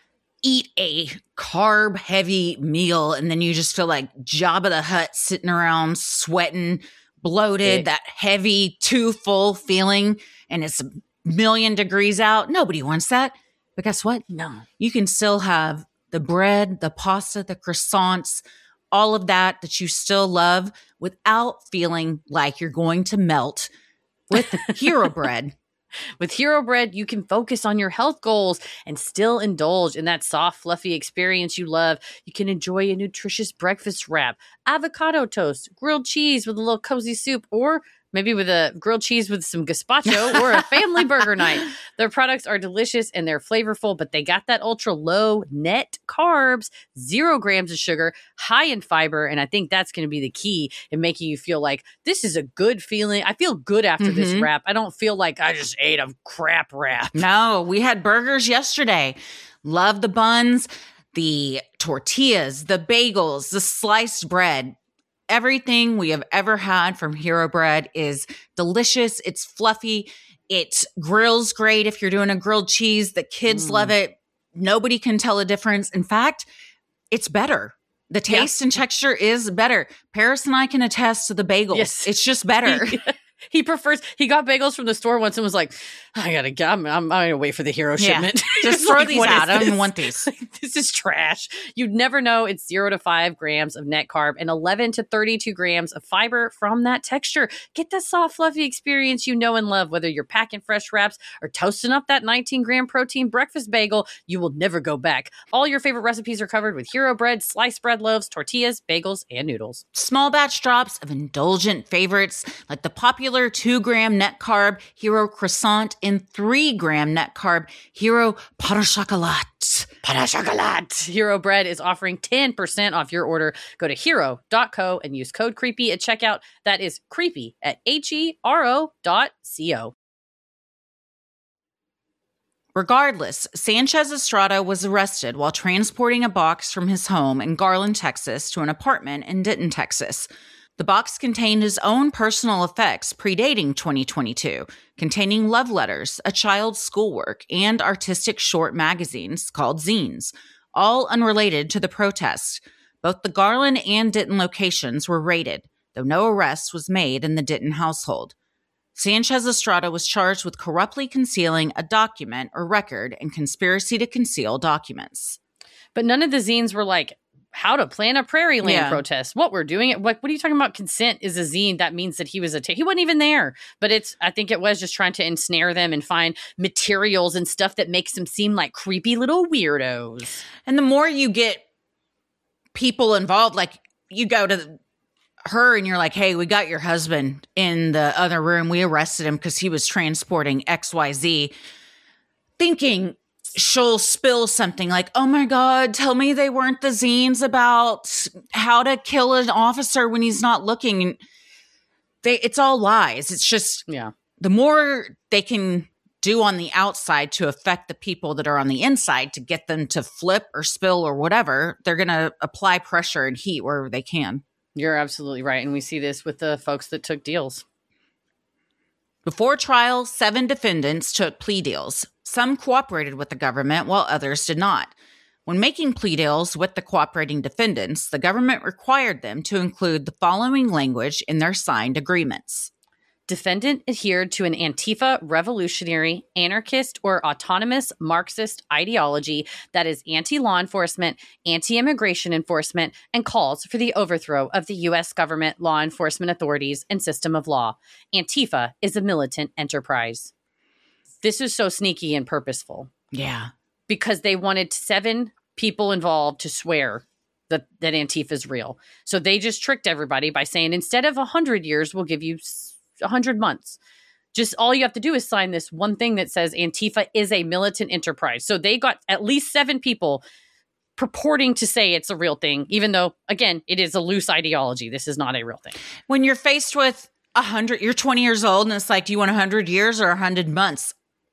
eat a carb-heavy meal, and then you just feel like Jabba the Hutt sitting around sweating, bloated, that heavy, too full feeling, and it's 1,000,000 degrees out. Nobody wants that. But guess what? No. You can still have the bread, the pasta, the croissants, all of that you still love without feeling like you're going to melt with Hero Bread. With Hero Bread, you can focus on your health goals and still indulge in that soft, fluffy experience you love. You can enjoy a nutritious breakfast wrap, avocado toast, grilled cheese with a little cozy soup, or maybe with a grilled cheese with some gazpacho or a family burger night. Their products are delicious and they're flavorful, but they got that ultra low net carbs, 0 grams of sugar, high in fiber. And I think that's going to be the key in making you feel like this is a good feeling. I feel good after this wrap. I don't feel like I just ate a crap wrap. No, we had burgers yesterday. Love the buns, the tortillas, the bagels, the sliced bread. Everything we have ever had from Hero Bread is delicious. It's fluffy. It grills great if you're doing a grilled cheese. The kids love it. Nobody can tell a difference. In fact, it's better. The taste and texture is better. Paris and I can attest to the bagels. Yes. It's just better. He got bagels from the store once and was like, I'm going to wait for the Hero shipment. Just throw these out. I don't want these. This is trash. You'd never know. It's 0 to 5 grams of net carb and 11 to 32 grams of fiber from that texture. Get the soft, fluffy experience you know and love, whether you're packing fresh wraps or toasting up that 19-gram protein breakfast bagel. You will never go back. All your favorite recipes are covered with Hero Bread, sliced bread loaves, tortillas, bagels, and noodles. Small batch drops of indulgent favorites like the popular 2-gram net carb Hero croissant and 3-gram net carb Hero Pan au chocolat. Pan au chocolat. Hero Bread is offering 10% off your order. Go to hero.co and use code CREEPY at checkout. That is creepy at HERO.co. Regardless, Sanchez Estrada was arrested while transporting a box from his home in Garland, Texas to an apartment in Denton, Texas. The box contained his own personal effects predating 2022, containing love letters, a child's schoolwork, and artistic short magazines called zines, all unrelated to the protests. Both the Garland and Denton locations were raided, though no arrest was made in the Denton household. Sanchez Estrada was charged with corruptly concealing a document or record and conspiracy to conceal documents. But none of the zines were like, how to plan a prairie land protest, what we're doing. Like, what are you talking about? Consent is a zine. That means that he was he wasn't even there, but I think it was just trying to ensnare them and find materials and stuff that makes them seem like creepy little weirdos. And the more you get people involved, like you go to her and you're like, hey, we got your husband in the other room. We arrested him because he was transporting XYZ, thinking she'll spill something like, oh my God, tell me they weren't the zines about how to kill an officer when he's not looking. It's all lies. It's just, the more they can do on the outside to affect the people that are on the inside to get them to flip or spill or whatever, they're going to apply pressure and heat wherever they can. You're absolutely right. And we see this with the folks that took deals. Before trial, 7 defendants took plea deals. Some cooperated with the government while others did not. When making plea deals with the cooperating defendants, the government required them to include the following language in their signed agreements. Defendant adhered to an Antifa revolutionary, anarchist, or autonomous Marxist ideology that is anti-law enforcement, anti-immigration enforcement, and calls for the overthrow of the U.S. government, law enforcement authorities, and system of law. Antifa is a militant enterprise. This is so sneaky and purposeful. Yeah. Because they wanted 7 people involved to swear that Antifa is real. So they just tricked everybody by saying, instead of 100 years, we'll give you 100 months. Just all you have to do is sign this one thing that says Antifa is a militant enterprise. So they got at least 7 people purporting to say it's a real thing, even though, again, it is a loose ideology. This is not a real thing. When you're faced with 100, you're 20 years old and it's like, do you want 100 years or 100 months?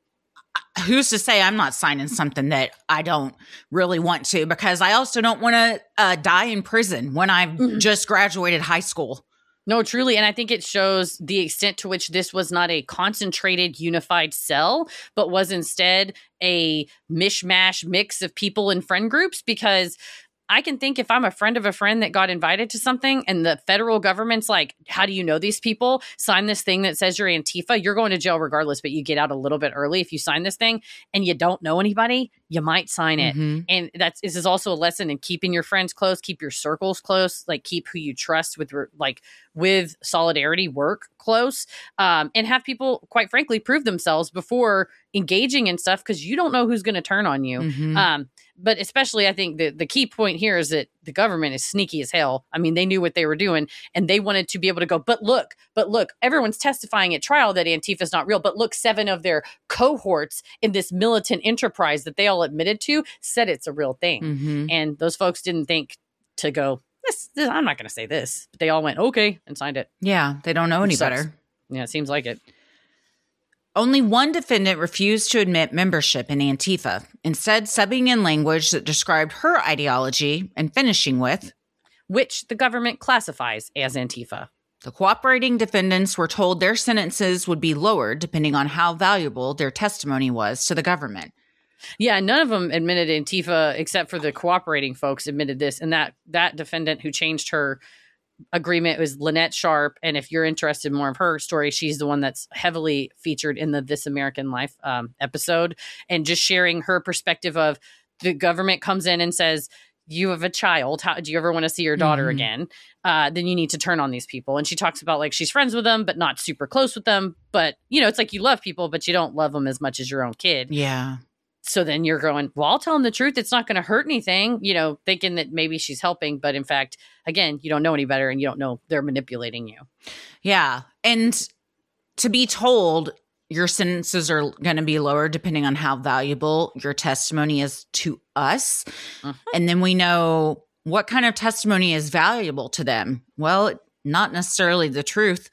Who's to say I'm not signing something that I don't really want to, because I also don't want to die in prison when I've just graduated high school. No, truly. And I think it shows the extent to which this was not a concentrated, unified cell, but was instead a mishmash mix of people in friend groups. Because I can think, if I'm a friend of a friend that got invited to something and the federal government's like, how do you know these people? Sign this thing that says you're Antifa. You're going to jail regardless, but you get out a little bit early if you sign this thing, and you don't know anybody, you might sign it. Mm-hmm. And this is also a lesson in keeping your friends close, keep your circles close, like keep who you trust with solidarity work close, and have people, quite frankly, prove themselves before engaging in stuff, because you don't know who's going to turn on you. Mm-hmm. But especially, I think the key point here is that the government is sneaky as hell. I mean, they knew what they were doing, and they wanted to be able to go, but look, everyone's testifying at trial that Antifa is not real. But look, 7 of their cohorts in this militant enterprise that they all admitted to said it's a real thing. Mm-hmm. And those folks didn't think to go, this I'm not going to say this. But they all went, okay, and signed it. Yeah, they don't know any better. Yeah, it seems like it. Only one defendant refused to admit membership in Antifa, instead subbing in language that described her ideology and finishing with, which the government classifies as Antifa. The cooperating defendants were told their sentences would be lowered depending on how valuable their testimony was to the government. Yeah, none of them admitted Antifa, except for the cooperating folks admitted this. And that defendant who changed her agreement was Lynette Sharp. And if you're interested in more of her story, she's the one that's heavily featured in the This American Life episode, and just sharing her perspective of the government comes in and says, you have a child. How do you ever want to see your daughter again? Then you need to turn on these people. And she talks about, like, she's friends with them, but not super close with them. But, it's like you love people, but you don't love them as much as your own kid. Yeah. So then you're going, well, I'll tell them the truth. It's not going to hurt anything, thinking that maybe she's helping. But in fact, again, you don't know any better, and you don't know they're manipulating you. Yeah. And to be told your sentences are going to be lower depending on how valuable your testimony is to us. And then we know what kind of testimony is valuable to them. Well, not necessarily the truth.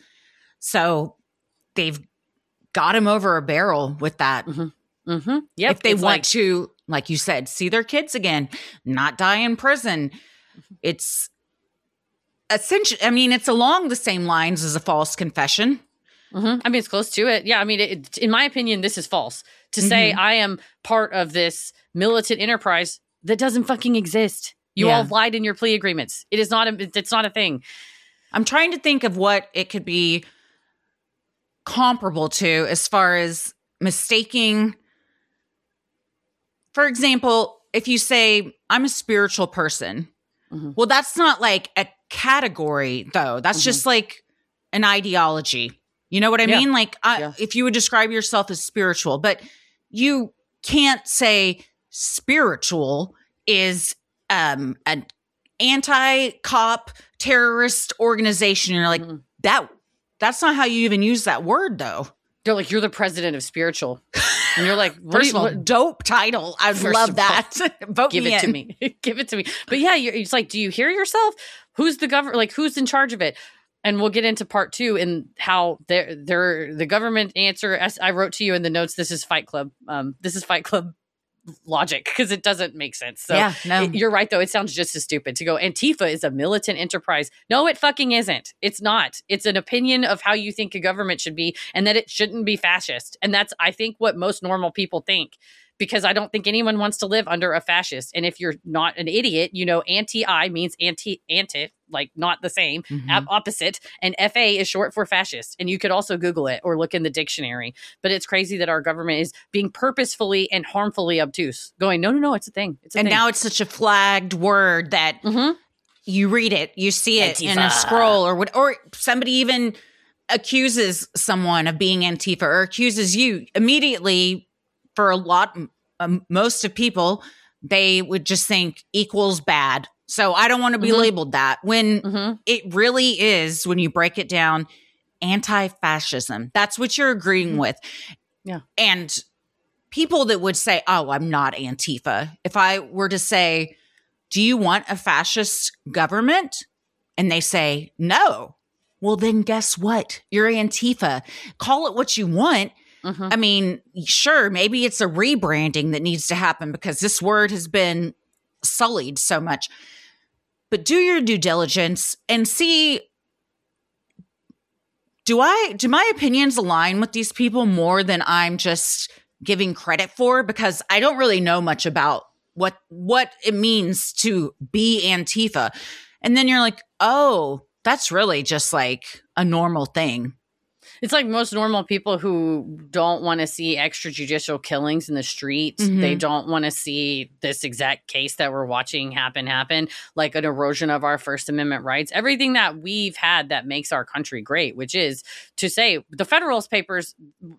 So they've got him over a barrel with that. Yep. If they want to, like you said, see their kids again, not die in prison. It's essentially, it's along the same lines as a false confession. It's close to it. Yeah. In my opinion, this is false. To say I am part of this militant enterprise that doesn't fucking exist. You all lied in your plea agreements. It's not a thing. I'm trying to think of what it could be comparable to as far as mistaking. For example, if you say, I'm a spiritual person, well, that's not like a category, though. That's just like an ideology. You know what I mean? Like, if you would describe yourself as spiritual, but you can't say spiritual is an anti-cop terrorist organization. You're like, that's not how you even use that word, though. They're like, you're the president of spiritual. And you're like, first of all, dope title. I love that. Vote give it to me. Give it to me. But yeah, it's like, do you hear yourself? Who's the government? Like, who's in charge of it? And we'll get into part 2 and how the government answer. As I wrote to you in the notes, this is Fight Club. This is Fight Club logic because it doesn't make sense. So Yeah, no. you're right, though. It sounds just as stupid to go, Antifa is a militant enterprise. No, it fucking isn't. It's not. It's an opinion of how you think a government should be and that it shouldn't be fascist. And that's, I think, what most normal people think. Because I don't think anyone wants to live under a fascist. And if you're not an idiot, you know, anti means anti, like not the same, opposite. And FA is short for fascist. And you could also Google it or look in the dictionary. But it's crazy that our government is being purposefully and harmfully obtuse, going, no, it's a thing. It's a And thing. now it's such a flagged word that you read it, you see it in a Antifa. scroll or somebody even accuses someone of being Antifa or accuses you immediately. For a lot, most of people, they would just think equals bad. So I don't want to be labeled that when it really is, when you break it down, anti-fascism. That's what you're agreeing with. Yeah. And people that would say, oh, I'm not Antifa. If I were to say, do you want a fascist government? And they say, no. Well, then guess what? You're Antifa. Call it what you want. I mean, sure, maybe it's a rebranding that needs to happen because this word has been sullied so much. But do your due diligence and see, do my opinions align with these people more than I'm just giving credit for? Because I don't really know much about what it means to be Antifa. And then you're like, oh, that's really just like a normal thing. It's like most normal people who don't want to see extrajudicial killings in the street. They don't want to see this exact case that we're watching happen, like an erosion of our First Amendment rights. Everything that we've had that makes our country great, which is to say the Federalist Papers,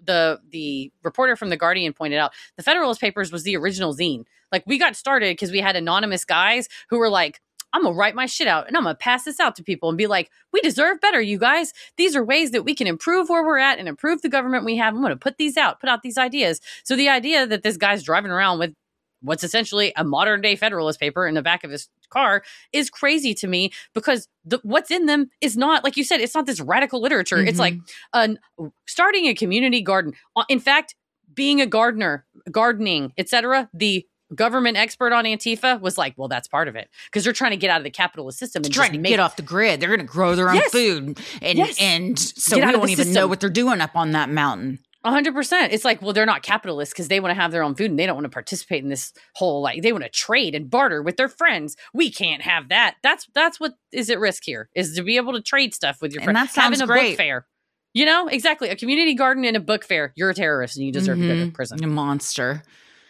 the reporter from The Guardian pointed out, the Federalist Papers was the original zine. Like we got started because we had anonymous guys who were like, I'm going to write my shit out and I'm going to pass this out to people and be like, we deserve better, you guys. These are ways that we can improve where we're at and improve the government we have. I'm going to put out these ideas. So the idea that this guy's driving around with what's essentially a modern day Federalist paper in the back of his car is crazy to me because what's in them is not, like you said, it's not this radical literature. It's like starting a community garden. In fact, being a gardener, gardening, etc. The government expert on Antifa was like, well, that's part of it because they're trying to get out of the capitalist system and trying to get off the grid. They're going to grow their own food. And so we don't even know what they're doing up on that mountain. 100%. It's like, well, they're not capitalists because they want to have their own food and they don't want to participate in this whole, like, they want to trade and barter with their friends. We can't have that. That's what is at risk here, is to be able to trade stuff with your friends. And that sounds having a great. book fair. You know, exactly. A community garden and a book fair. You're a terrorist and you deserve to go to prison. A monster.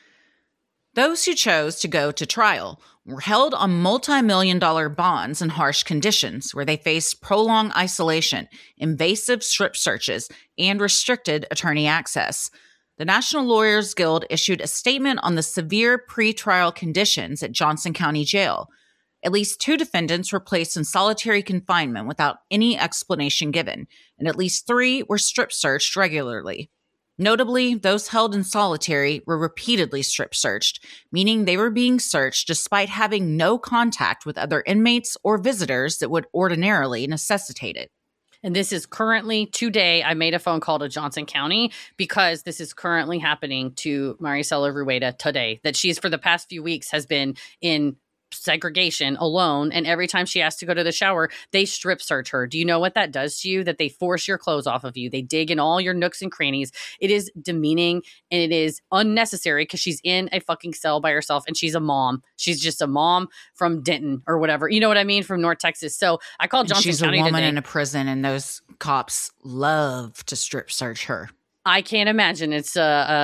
Those who chose to go to trial were held on multi-million-dollar bonds and harsh conditions where they faced prolonged isolation, invasive strip searches, and restricted attorney access. The National Lawyers Guild issued a statement on the severe pretrial conditions at Johnson County Jail. At least 2 defendants were placed in solitary confinement without any explanation given, and at least 3 were strip searched regularly. Notably, those held in solitary were repeatedly strip searched, meaning they were being searched despite having no contact with other inmates or visitors that would ordinarily necessitate it. And this is currently, today, I made a phone call to Johnson County because this is currently happening to Maricela Rueda today, that she's for the past few weeks has been in segregation alone, and every time she has to go to the shower, they strip search her. Do you know what that does to you? That they force your clothes off of you. They dig in all your nooks and crannies. It is demeaning and it is unnecessary because she's in a fucking cell by herself and she's a mom. She's just a mom from Denton or whatever. You know what I mean? From North Texas. So I called Johnson County She's a woman today. in a prison and those cops love to strip search her. I can't imagine it's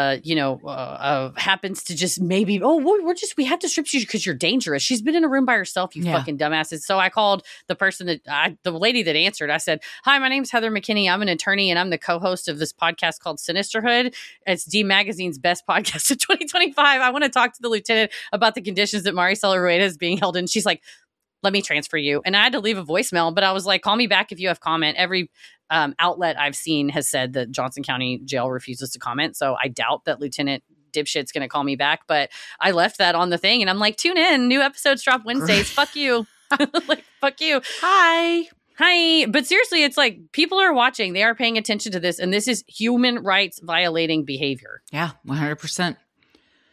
happens to just maybe, we have to strip you because you're dangerous. She's been in a room by herself, you fucking dumbasses. So I called the lady that answered. I said, hi, my name's Heather McKinney. I'm an attorney and I'm the co-host of this podcast called Sinisterhood. It's D Magazine's best podcast of 2025. I want to talk to the lieutenant about the conditions that Maricela Rueda is being held in. She's like, let me transfer you. And I had to leave a voicemail, but I was like, call me back if you have comment. Every outlet I've seen has said that Johnson County Jail refuses to comment. So I doubt that Lieutenant Dipshit's going to call me back, but I left that on the thing and I'm like, tune in. New episodes drop Wednesdays. Fuck you. Like, fuck you. Hi. But seriously, it's like people are watching. They are paying attention to this. And this is human rights violating behavior. Yeah, 100%.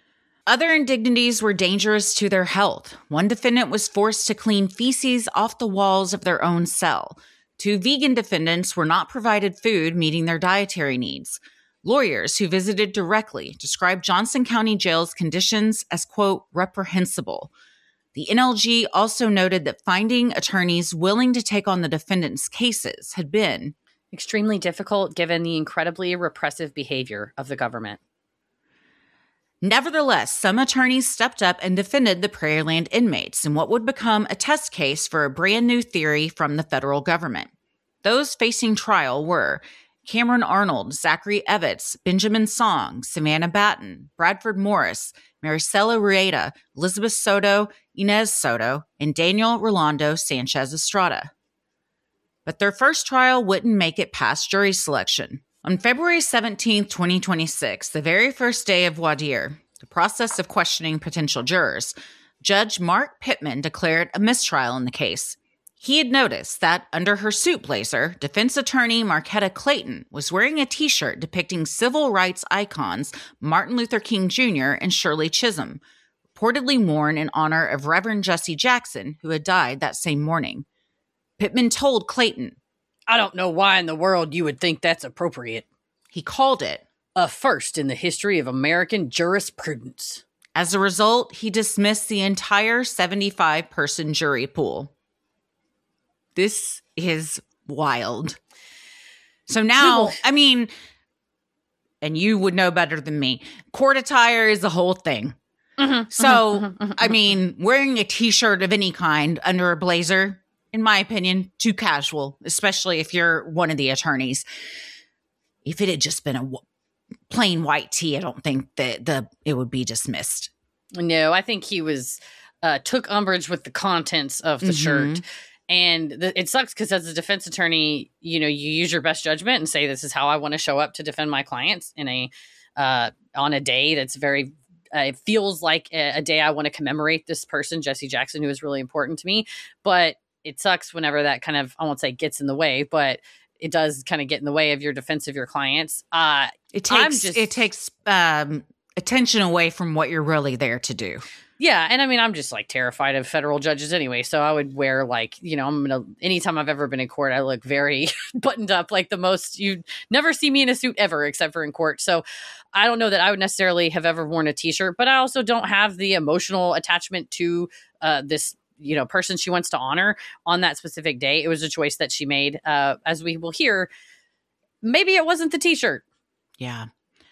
Other indignities were dangerous to their health. One defendant was forced to clean feces off the walls of their own cell. 2 vegan defendants were not provided food meeting their dietary needs. Lawyers who visited directly described Johnson County Jail's conditions as, quote, reprehensible. The NLG also noted that finding attorneys willing to take on the defendants' cases had been extremely difficult given the incredibly repressive behavior of the government. Nevertheless, some attorneys stepped up and defended the Prairieland inmates in what would become a test case for a brand new theory from the federal government. Those facing trial were Cameron Arnold, Zachary Evans, Benjamin Song, Savannah Batten, Bradford Morris, Maricela Rueda, Elizabeth Soto, Inez Soto, and Daniel Rolando Sanchez Estrada. But their first trial wouldn't make it past jury selection. On February 17, 2026, the very first day of voir dire, the process of questioning potential jurors, Judge Mark Pittman declared a mistrial in the case. He had noticed that under her suit blazer, defense attorney Marquetta Clayton was wearing a t-shirt depicting civil rights icons Martin Luther King Jr. and Shirley Chisholm, reportedly worn in honor of Reverend Jesse Jackson, who had died that same morning. Pittman told Clayton, I don't know why in the world you would think that's appropriate. He called it a first in the history of American jurisprudence. As a result, he dismissed the entire 75-person jury pool. This is wild. So now, I mean, and you would know better than me, court attire is a whole thing. I mean, wearing a t-shirt of any kind under a blazer, in my opinion, too casual, especially if you're one of the attorneys. If it had just been a plain white tee, I don't think that it would be dismissed. No, I think he took umbrage with the contents of the shirt. And it sucks because as a defense attorney, you use your best judgment and say, this is how I want to show up to defend my clients on a day that's very, it feels like a day I want to commemorate this person, Jesse Jackson, who is really important to me. But it sucks whenever that kind of, I won't say gets in the way, but it does kind of get in the way of your defense of your clients. It takes attention away from what you're really there to do. Yeah. And I mean, I'm just like terrified of federal judges anyway. So I would wear anytime I've ever been in court, I look very buttoned up, like the most, you'd never see me in a suit ever, except for in court. So I don't know that I would necessarily have ever worn a t-shirt, but I also don't have the emotional attachment to this person she wants to honor on that specific day. It was a choice that she made. As we will hear, maybe it wasn't the t-shirt. Yeah.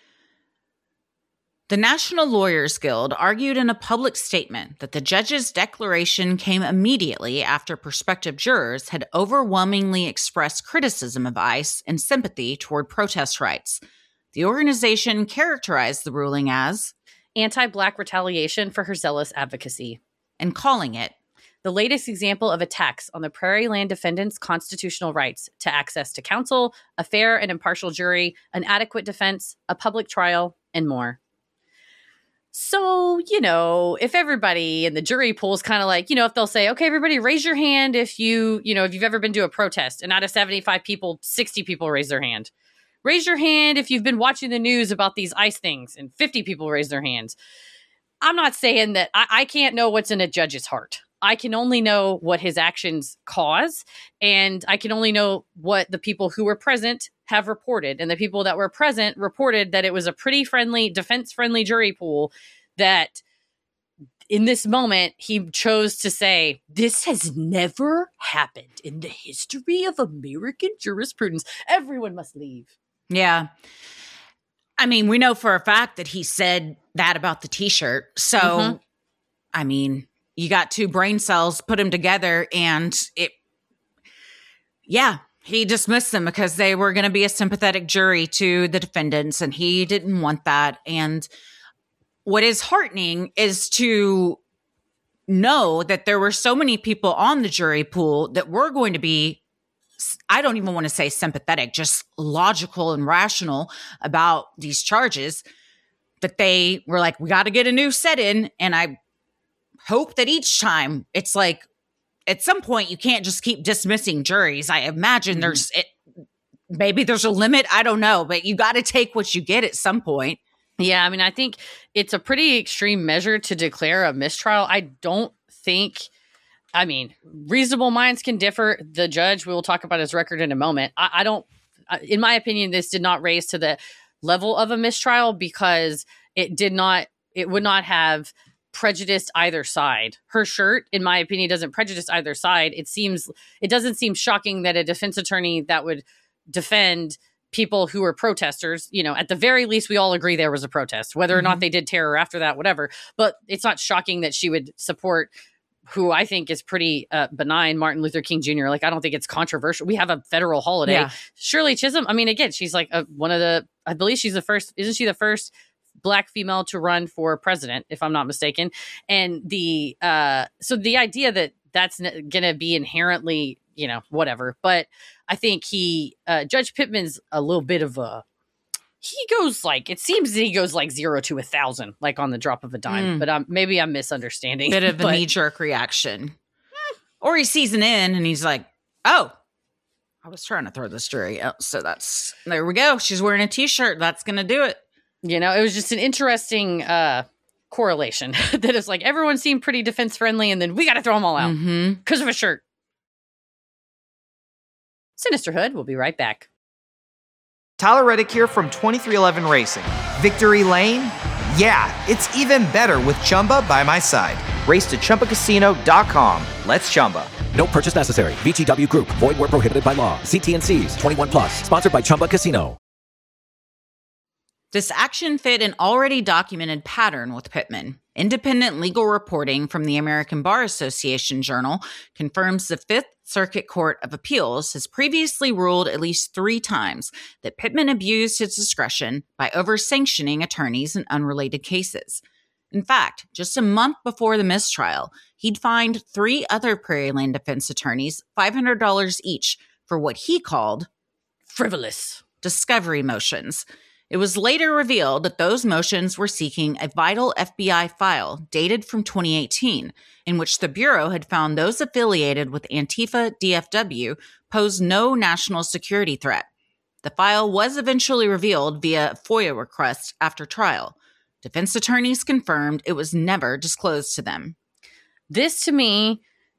The National Lawyers Guild argued in a public statement that the judge's declaration came immediately after prospective jurors had overwhelmingly expressed criticism of ICE and sympathy toward protest rights. The organization characterized the ruling as anti-Black retaliation for her zealous advocacy, and calling it the latest example of attacks on the Prairieland defendants' constitutional rights to access to counsel, a fair and impartial jury, an adequate defense, a public trial, and more. So, if everybody in the jury pool is kind of like, if they'll say, okay, everybody raise your hand if if you've ever been to a protest, and out of 75 people, 60 people raise their hand. Raise your hand if you've been watching the news about these ICE things, and 50 people raise their hands. I'm not saying that I can't know what's in a judge's heart. I can only know what his actions cause, and I can only know what the people who were present have reported. And the people that were present reported that it was a pretty friendly, defense-friendly jury pool that in this moment, he chose to say, this has never happened in the history of American jurisprudence. Everyone must leave. Yeah. I mean, we know for a fact that he said that about the t-shirt. So, I mean, you got 2 brain cells, put them together, and he dismissed them because they were going to be a sympathetic jury to the defendants, and he didn't want that. And what is heartening is to know that there were so many people on the jury pool that were going to be, I don't even want to say sympathetic, just logical and rational about these charges, that they were like, we got to get a new set in. And I hope that each time it's like, at some point you can't just keep dismissing juries. I imagine maybe there's a limit. I don't know, but you got to take what you get at some point. Yeah, I mean, I think it's a pretty extreme measure to declare a mistrial. I don't think, I mean, reasonable minds can differ. The judge, we will talk about his record in a moment. I don't, in my opinion, this did not raise to the level of a mistrial because it would not have prejudiced either side. Her shirt, in my opinion, doesn't prejudice either side. It doesn't seem shocking that a defense attorney that would defend people who were protesters, at the very least, we all agree there was a protest, whether or not they did terror after that, whatever. But it's not shocking that she would support who I think is pretty benign, Martin Luther King Jr. Like, I don't think it's controversial. We have a federal holiday. Yeah. Shirley Chisholm, I mean, again, she's like I believe she's the first, isn't she the first Black female to run for president, if I'm not mistaken? And so the idea that that's going to be inherently, whatever. But I think Judge Pittman's a little bit of it seems that he goes like 0 to 1,000, like on the drop of a dime. But maybe I'm misunderstanding. Bit of a knee-jerk reaction. Or he sees an end and he's like, oh, I was trying to throw this jury out. So there we go. She's wearing a t-shirt. That's going to do it. It was just an interesting correlation that it's like everyone seemed pretty defense friendly and then we got to throw them all out because of a shirt. Sinisterhood. We'll be right back. Tyler Reddick here from 2311 Racing. Victory Lane? Yeah, it's even better with Chumba by my side. Race to ChumbaCasino.com. Let's Chumba. No purchase necessary. VGW Group. Void where prohibited by law. See T&Cs. 21 plus. Sponsored by Chumba Casino. This action fit an already documented pattern with Pittman. Independent legal reporting from the American Bar Association Journal confirms the Fifth Circuit Court of Appeals has previously ruled at least 3 times that Pittman abused his discretion by over-sanctioning attorneys in unrelated cases. In fact, just a month before the mistrial, he'd fined 3 other Prairie Land defense attorneys $500 each for what he called frivolous discovery motions. It was later revealed that those motions were seeking a vital FBI file dated from 2018, in which the Bureau had found those affiliated with Antifa DFW posed no national security threat. The file was eventually revealed via FOIA request after trial. Defense attorneys confirmed it was never disclosed to them. This, to me,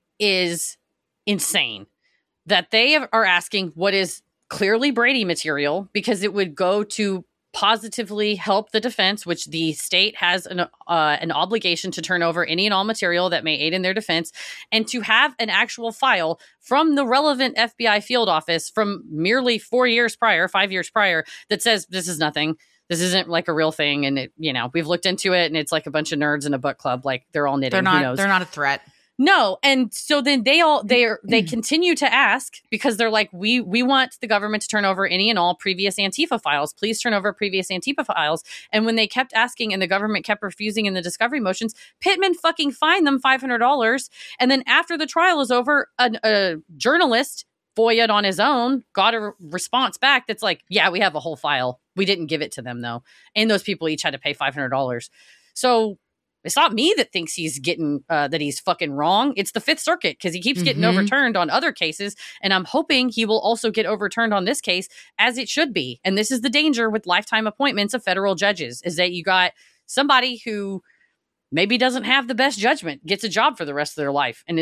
is insane. That they are asking what is clearly Brady material because it would go to positively help the defense, which the state has an obligation to turn over any and all material that may aid in their defense, and to have an actual file from the relevant FBI field office from merely 5 years prior, that says this is nothing. This isn't like a real thing. And we've looked into it and it's like a bunch of nerds in a book club. Like they're all knitting. They're not a threat. No. And so then they continue to ask because they're like, we want the government to turn over any and all previous Antifa files. Please turn over previous Antifa files. And when they kept asking and the government kept refusing in the discovery motions, Pittman fucking fined them $500. And then after the trial is over, a journalist FOIA'd on his own, got a response back that's like, yeah, we have a whole file. We didn't give it to them though. And those people each had to pay $500. So it's not me that thinks he's getting, that he's fucking wrong. It's the Fifth Circuit because he keeps getting overturned on other cases. And I'm hoping he will also get overturned on this case as it should be. And this is the danger with lifetime appointments of federal judges is that you got somebody who maybe doesn't have the best judgment, gets a job for the rest of their life and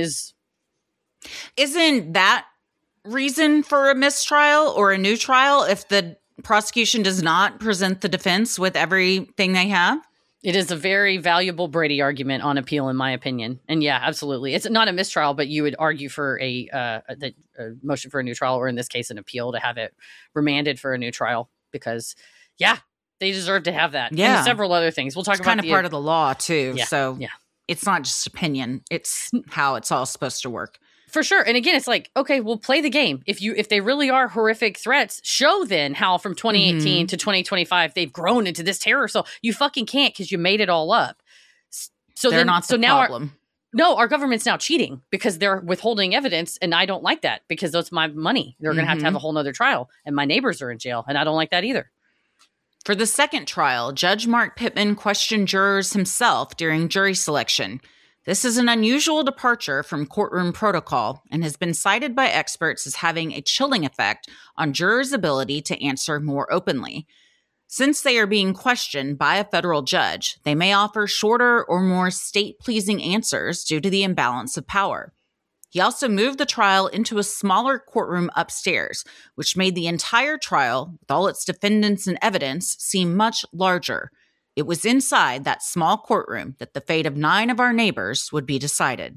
Isn't that reason for a mistrial or a new trial if the prosecution does not present the defense with everything they have? It is a very valuable Brady argument on appeal, in my opinion. And yeah, absolutely. It's not a mistrial, but you would argue for a motion for a new trial, or in this case, an appeal to have it remanded for a new trial because, yeah, they deserve to have that. Yeah. And several other things. We'll talk about kind of part of the law, too. Yeah, so yeah. It's not just opinion. It's how it's all supposed to work. For sure. And again, it's like, okay, we'll play the game. If they really are horrific threats, show then how from 2018 to 2025 they've grown into this terror. So you fucking can't because you made it all up. So they're not the problem. Our government's now cheating because they're withholding evidence, and I don't like that because that's my money. They're going to have a whole nother trial, and my neighbors are in jail, and I don't like that either. For the second trial, Judge Mark Pittman questioned jurors himself during jury selection. This is an unusual departure from courtroom protocol and has been cited by experts as having a chilling effect on jurors' ability to answer more openly. Since they are being questioned by a federal judge, they may offer shorter or more state-pleasing answers due to the imbalance of power. He also moved the trial into a smaller courtroom upstairs, which made the entire trial, with all its defendants and evidence, seem much larger. It was inside that small courtroom that the fate of 9 of our neighbors would be decided.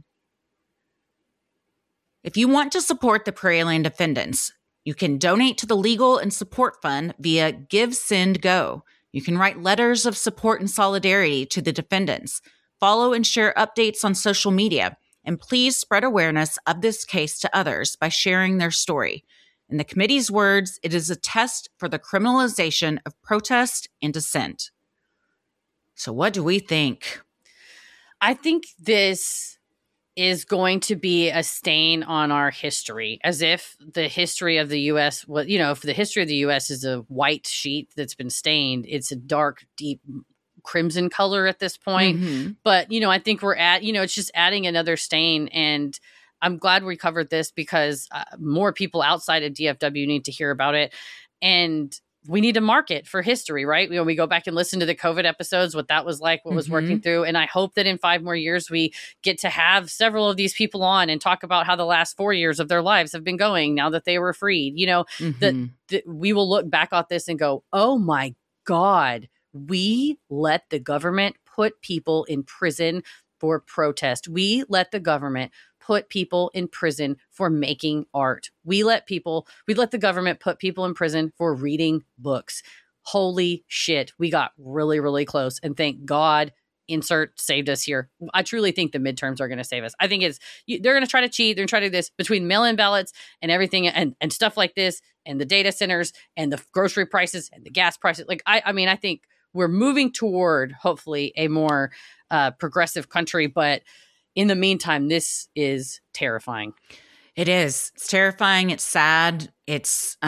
If you want to support the Prairiland defendants, you can donate to the Legal and Support Fund via Give, Send, Go. You can write letters of support and solidarity to the defendants, follow and share updates on social media, and please spread awareness of this case to others by sharing their story. In the committee's words, it is a test for the criminalization of protest and dissent. So what do we think? I think this is going to be a stain on our history, as if the history of the U.S. was, if the history of the U.S. is a white sheet that's been stained, it's a dark, deep crimson color at this point. Mm-hmm. But, I think we're it's just adding another stain. And I'm glad we covered this because more people outside of DFW need to hear about it. And we need to mark it for history, right? We go back and listen to the COVID episodes, what that was like, what was working through. And I hope that in 5 more years, we get to have several of these people on and talk about how the last 4 years of their lives have been going now that they were freed. That we will look back at this and go, oh my God, we let the government put people in prison for protest. We let the government put people in prison for making art. We let the government put people in prison for reading books. Holy shit. We got really, really close. And thank God, insert saved us here. I truly think the midterms are going to save us. I think they're going to try to cheat. They're going to try to do this between mail-in ballots and everything and stuff like this and the data centers and the grocery prices and the gas prices. I think we're moving toward hopefully a more progressive country, but in the meantime, this is terrifying. It is. It's terrifying. It's sad. It's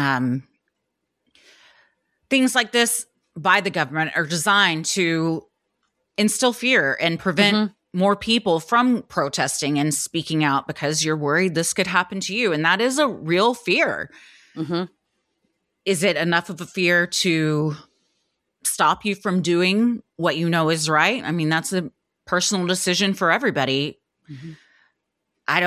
things like this by the government are designed to instill fear and prevent more people from protesting and speaking out because you're worried this could happen to you. And that is a real fear. Mm-hmm. Is it enough of a fear to stop you from doing what you know is right? I mean, that's a personal decision for everybody. Mm-hmm. I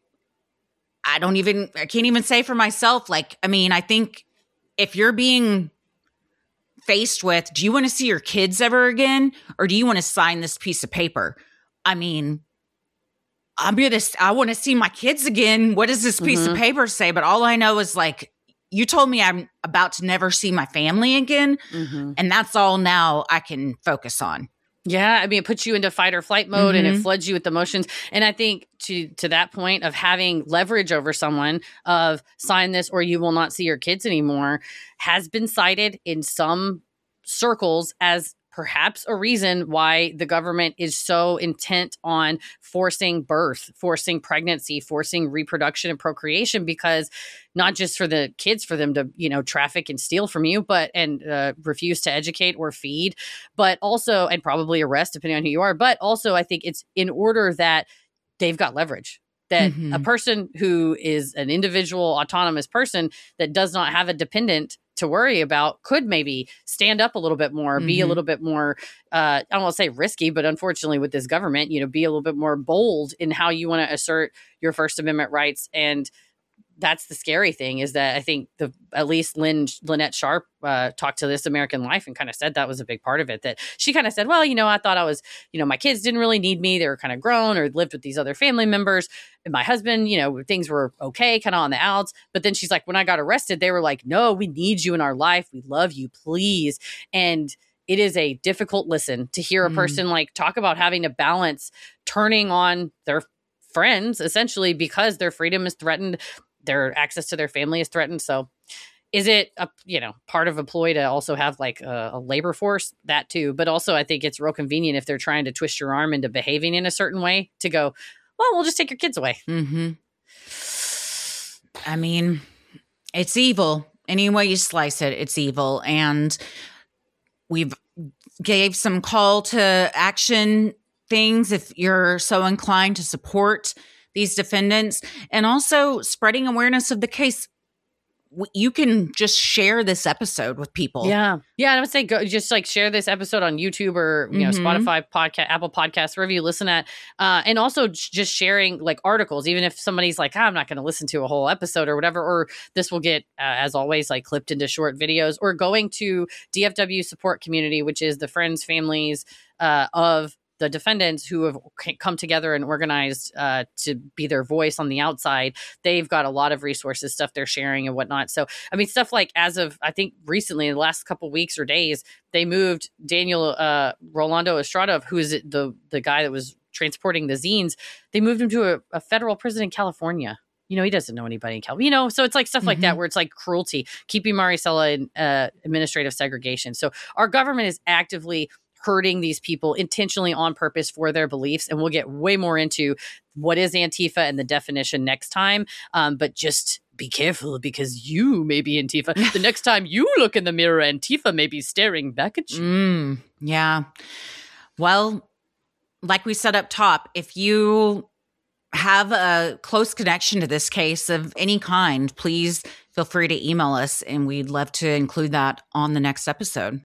can't even say for myself. I think if you're being faced with, do you want to see your kids ever again? Or do you want to sign this piece of paper? I mean, I want to see my kids again. What does this piece of paper say? But all I know is you told me I'm about to never see my family again. Mm-hmm. And that's all now I can focus on. Yeah, it puts you into fight or flight mode and it floods you with emotions. And I think to that point of having leverage over someone of sign this or you will not see your kids anymore has been cited in some circles as perhaps a reason why the government is so intent on forcing birth, forcing pregnancy, forcing reproduction and procreation, because not just for the kids, for them to, traffic and steal from you, but refuse to educate or feed, but also, and probably arrest depending on who you are. But also I think it's in order that they've got leverage. That a person who is an individual autonomous person that does not have a dependent to worry about could maybe stand up a little bit more, be a little bit more, I don't want to say risky, but unfortunately with this government, be a little bit more bold in how you want to assert your First Amendment rights. And that's the scary thing is that I think at least Lynette Sharp talked to This American Life and kind of said that was a big part of it, that she kind of said, well, I thought I was, my kids didn't really need me. They were kind of grown or lived with these other family members. And my husband, things were okay, kind of on the outs. But then she's like, when I got arrested, they were like, no, we need you in our life. We love you, please. And it is a difficult listen to hear a person talk about having to balance turning on their friends essentially because their freedom is threatened. Their access to their family is threatened. So is it part of a ploy to also have a labor force? That too. But also I think it's real convenient if they're trying to twist your arm into behaving in a certain way to go, well, we'll just take your kids away. Mm-hmm. I mean, it's evil. Any way you slice it, it's evil. And we've gave some call to action things if you're so inclined to support these defendants, and also spreading awareness of the case. you can just share this episode with people. Yeah. And I would say go just like share this episode on YouTube or, you know, Spotify podcast, Apple Podcasts, wherever you listen at. And also just sharing like articles, even if somebody's like, I'm not going to listen to a whole episode or whatever, or this will get, as always, like clipped into short videos, or going to DFW support community, which is the friends, families of the defendants who have come together and organized to be their voice on the outside. They've got a lot of resources, stuff they're sharing and whatnot. So, I mean, stuff like as of, I think recently, in the last couple weeks or days, they moved Daniel Rolando Estrada, who is the guy that was transporting the zines. They moved him to a federal prison in California. You know, he doesn't know anybody in California, you know, so it's like stuff like that, where it's like cruelty, keeping Maricela in administrative segregation. So our government is actively hurting these people intentionally on purpose for their beliefs. And we'll get way more into what is Antifa and the definition next time. But just be careful, because you may be Antifa. The next time you look in the mirror, Antifa may be staring back at you. Yeah. Well, like we said up top, if you have a close connection to this case of any kind, please feel free to email us, and we'd love to include that on the next episode.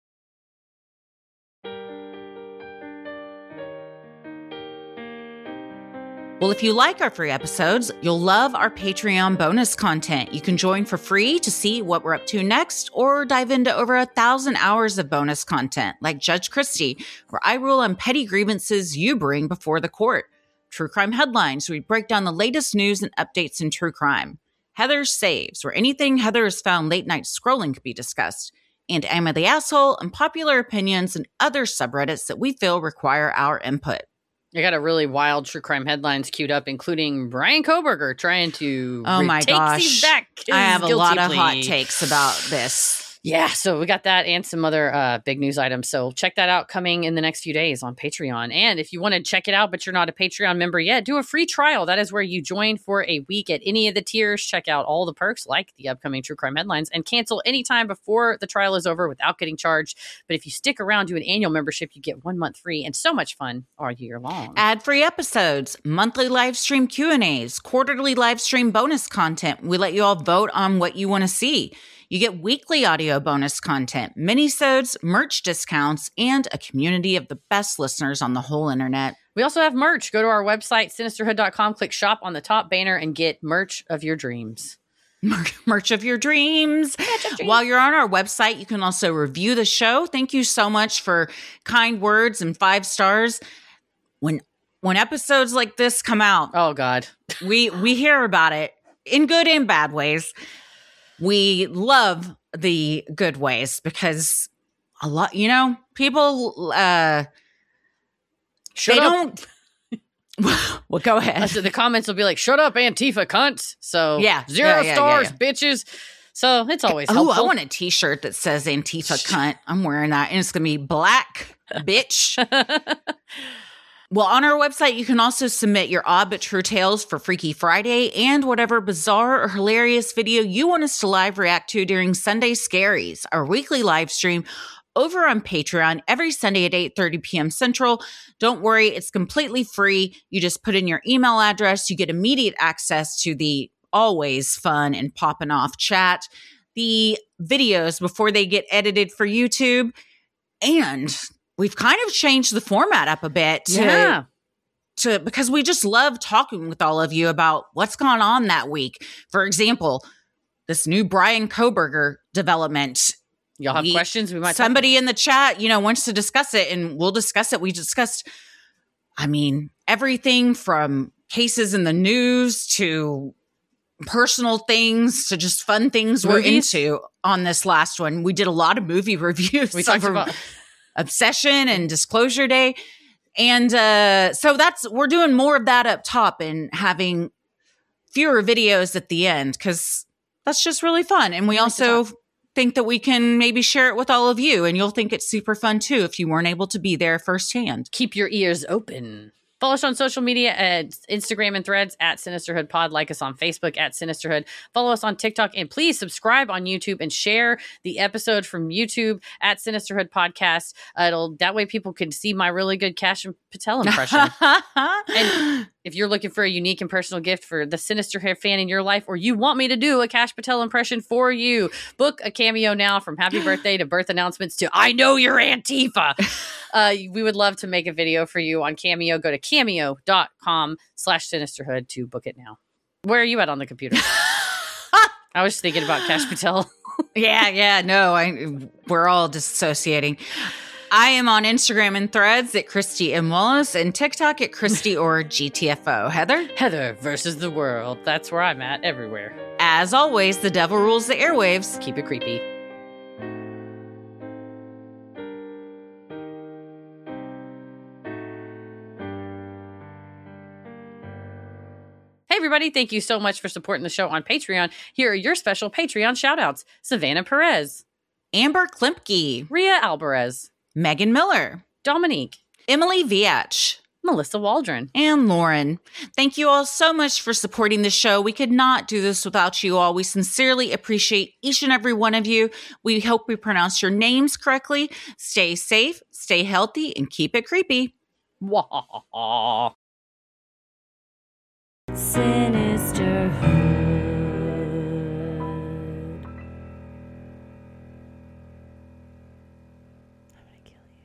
Well, if you like our free episodes, you'll love our Patreon bonus content. You can join for free to see what we're up to next, or dive into over 1,000 hours of bonus content, like Judge Christie, where I rule on petty grievances you bring before the court. True Crime Headlines, where we break down the latest news and updates in true crime. Heather's Saves, where anything Heather has found late night scrolling could be discussed. And Am I the Asshole? Unpopular opinions and other subreddits that we feel require our input. I got a really wild true crime headlines queued up, including Brian Koberger trying to take back his I have a lot of plea. hot takes about this. Yeah, so we got that and some other big news items. So check that out coming in the next few days on Patreon. And if you want to check it out, but you're not a Patreon member yet, do a free trial. That is where you join for a week at any of the tiers. Check out all the perks like the upcoming True Crime Headlines, and cancel anytime before the trial is over without getting charged. But if you stick around, do an annual membership, you get 1 month free and so much fun all year long. Ad-free episodes, monthly live stream Q&As, quarterly live stream bonus content. We let you all vote on what you want to see. You get weekly audio bonus content, minisodes, merch discounts, and a community of the best listeners on the whole internet. We also have merch. Go to our website, sinisterhood.com, click shop on the top banner, and get merch of your dreams. Merch of your dreams. While you're on our website, you can also review the show. Thank you so much for kind words and 5 stars. When episodes like this come out, oh God, we hear about it in good and bad ways. We love the good ways, because a lot, you know, people, don't. Well, go ahead. So the comments will be like, shut up, Antifa cunt. So yeah, 0 stars, bitches. So it's always helpful. I want a t-shirt that says Antifa cunt. I'm wearing that, and it's going to be black, bitch. Well, on our website, you can also submit your odd but true tales for Freaky Friday and whatever bizarre or hilarious video you want us to live react to during Sunday Scaries, our weekly live stream over on Patreon every Sunday at 8:30 p.m. Central. Don't worry, it's completely free. You just put in your email address. You get immediate access to the always fun and popping off chat, the videos before they get edited for YouTube, and we've kind of changed the format up a bit because we just love talking with all of you about what's gone on that week. For example, this new Brian Koberger development. Y'all have questions? We might somebody in the chat, wants to discuss it, and we'll discuss it. We discussed, everything from cases in the news to personal things to just fun things we're into on this last one. We did a lot of movie reviews. We talked about Obsession and Disclosure Day. And so we're doing more of that up top and having fewer videos at the end, because that's just really fun. And we also think that we can maybe share it with all of you, and you'll think it's super fun too if you weren't able to be there firsthand. Keep your ears open. Follow us on social media at Instagram and Threads at Sinisterhood Pod. Like us on Facebook at Sinisterhood. Follow us on TikTok, and please subscribe on YouTube and share the episode from YouTube at Sinisterhood Podcast. That way people can see my really good Kash Patel impression. And if you're looking for a unique and personal gift for the Sinister Hair fan in your life, or you want me to do a Kash Patel impression for you, book a cameo now, from happy birthday to birth announcements to I know you're Antifa. We would love to make a video for you on Cameo. Go to cameo.com/Sinisterhood to book it now. Where are you at on the computer? I was thinking about Kash Patel. We're all disassociating. I am on Instagram and Threads at Christy M. Wallace and TikTok at Christy or GTFO. Heather versus the world. That's where I'm at everywhere. As always, the devil rules the airwaves. Keep it creepy. Hey, everybody. Thank you so much for supporting the show on Patreon. Here are your special Patreon shout-outs. Savannah Perez, Amber Klimke, Rhea Alvarez, Megan Miller, Dominique, Emily Viach, Melissa Waldron, and Lauren. Thank you all so much for supporting the show. We could not do this without you all. We sincerely appreciate each and every one of you. We hope we pronounce your names correctly. Stay safe, stay healthy, and keep it creepy. Wah. Sinisterhood. I'm gonna kill you.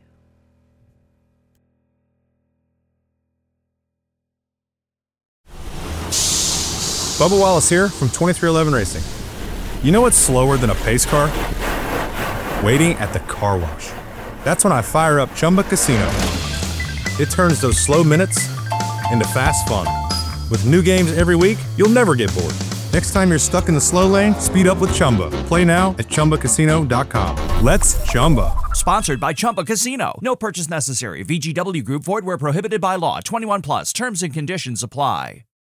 Bubba Wallace here from 2311 Racing. You know what's slower than a pace car? Waiting at the car wash. That's when I fire up Chumba Casino. It turns those slow minutes into fast fun. With new games every week, you'll never get bored. Next time you're stuck in the slow lane, speed up with Chumba. Play now at ChumbaCasino.com. Let's Chumba. Sponsored by Chumba Casino. No purchase necessary. VGW Group. Void where prohibited by law. 21 plus. Terms and conditions apply.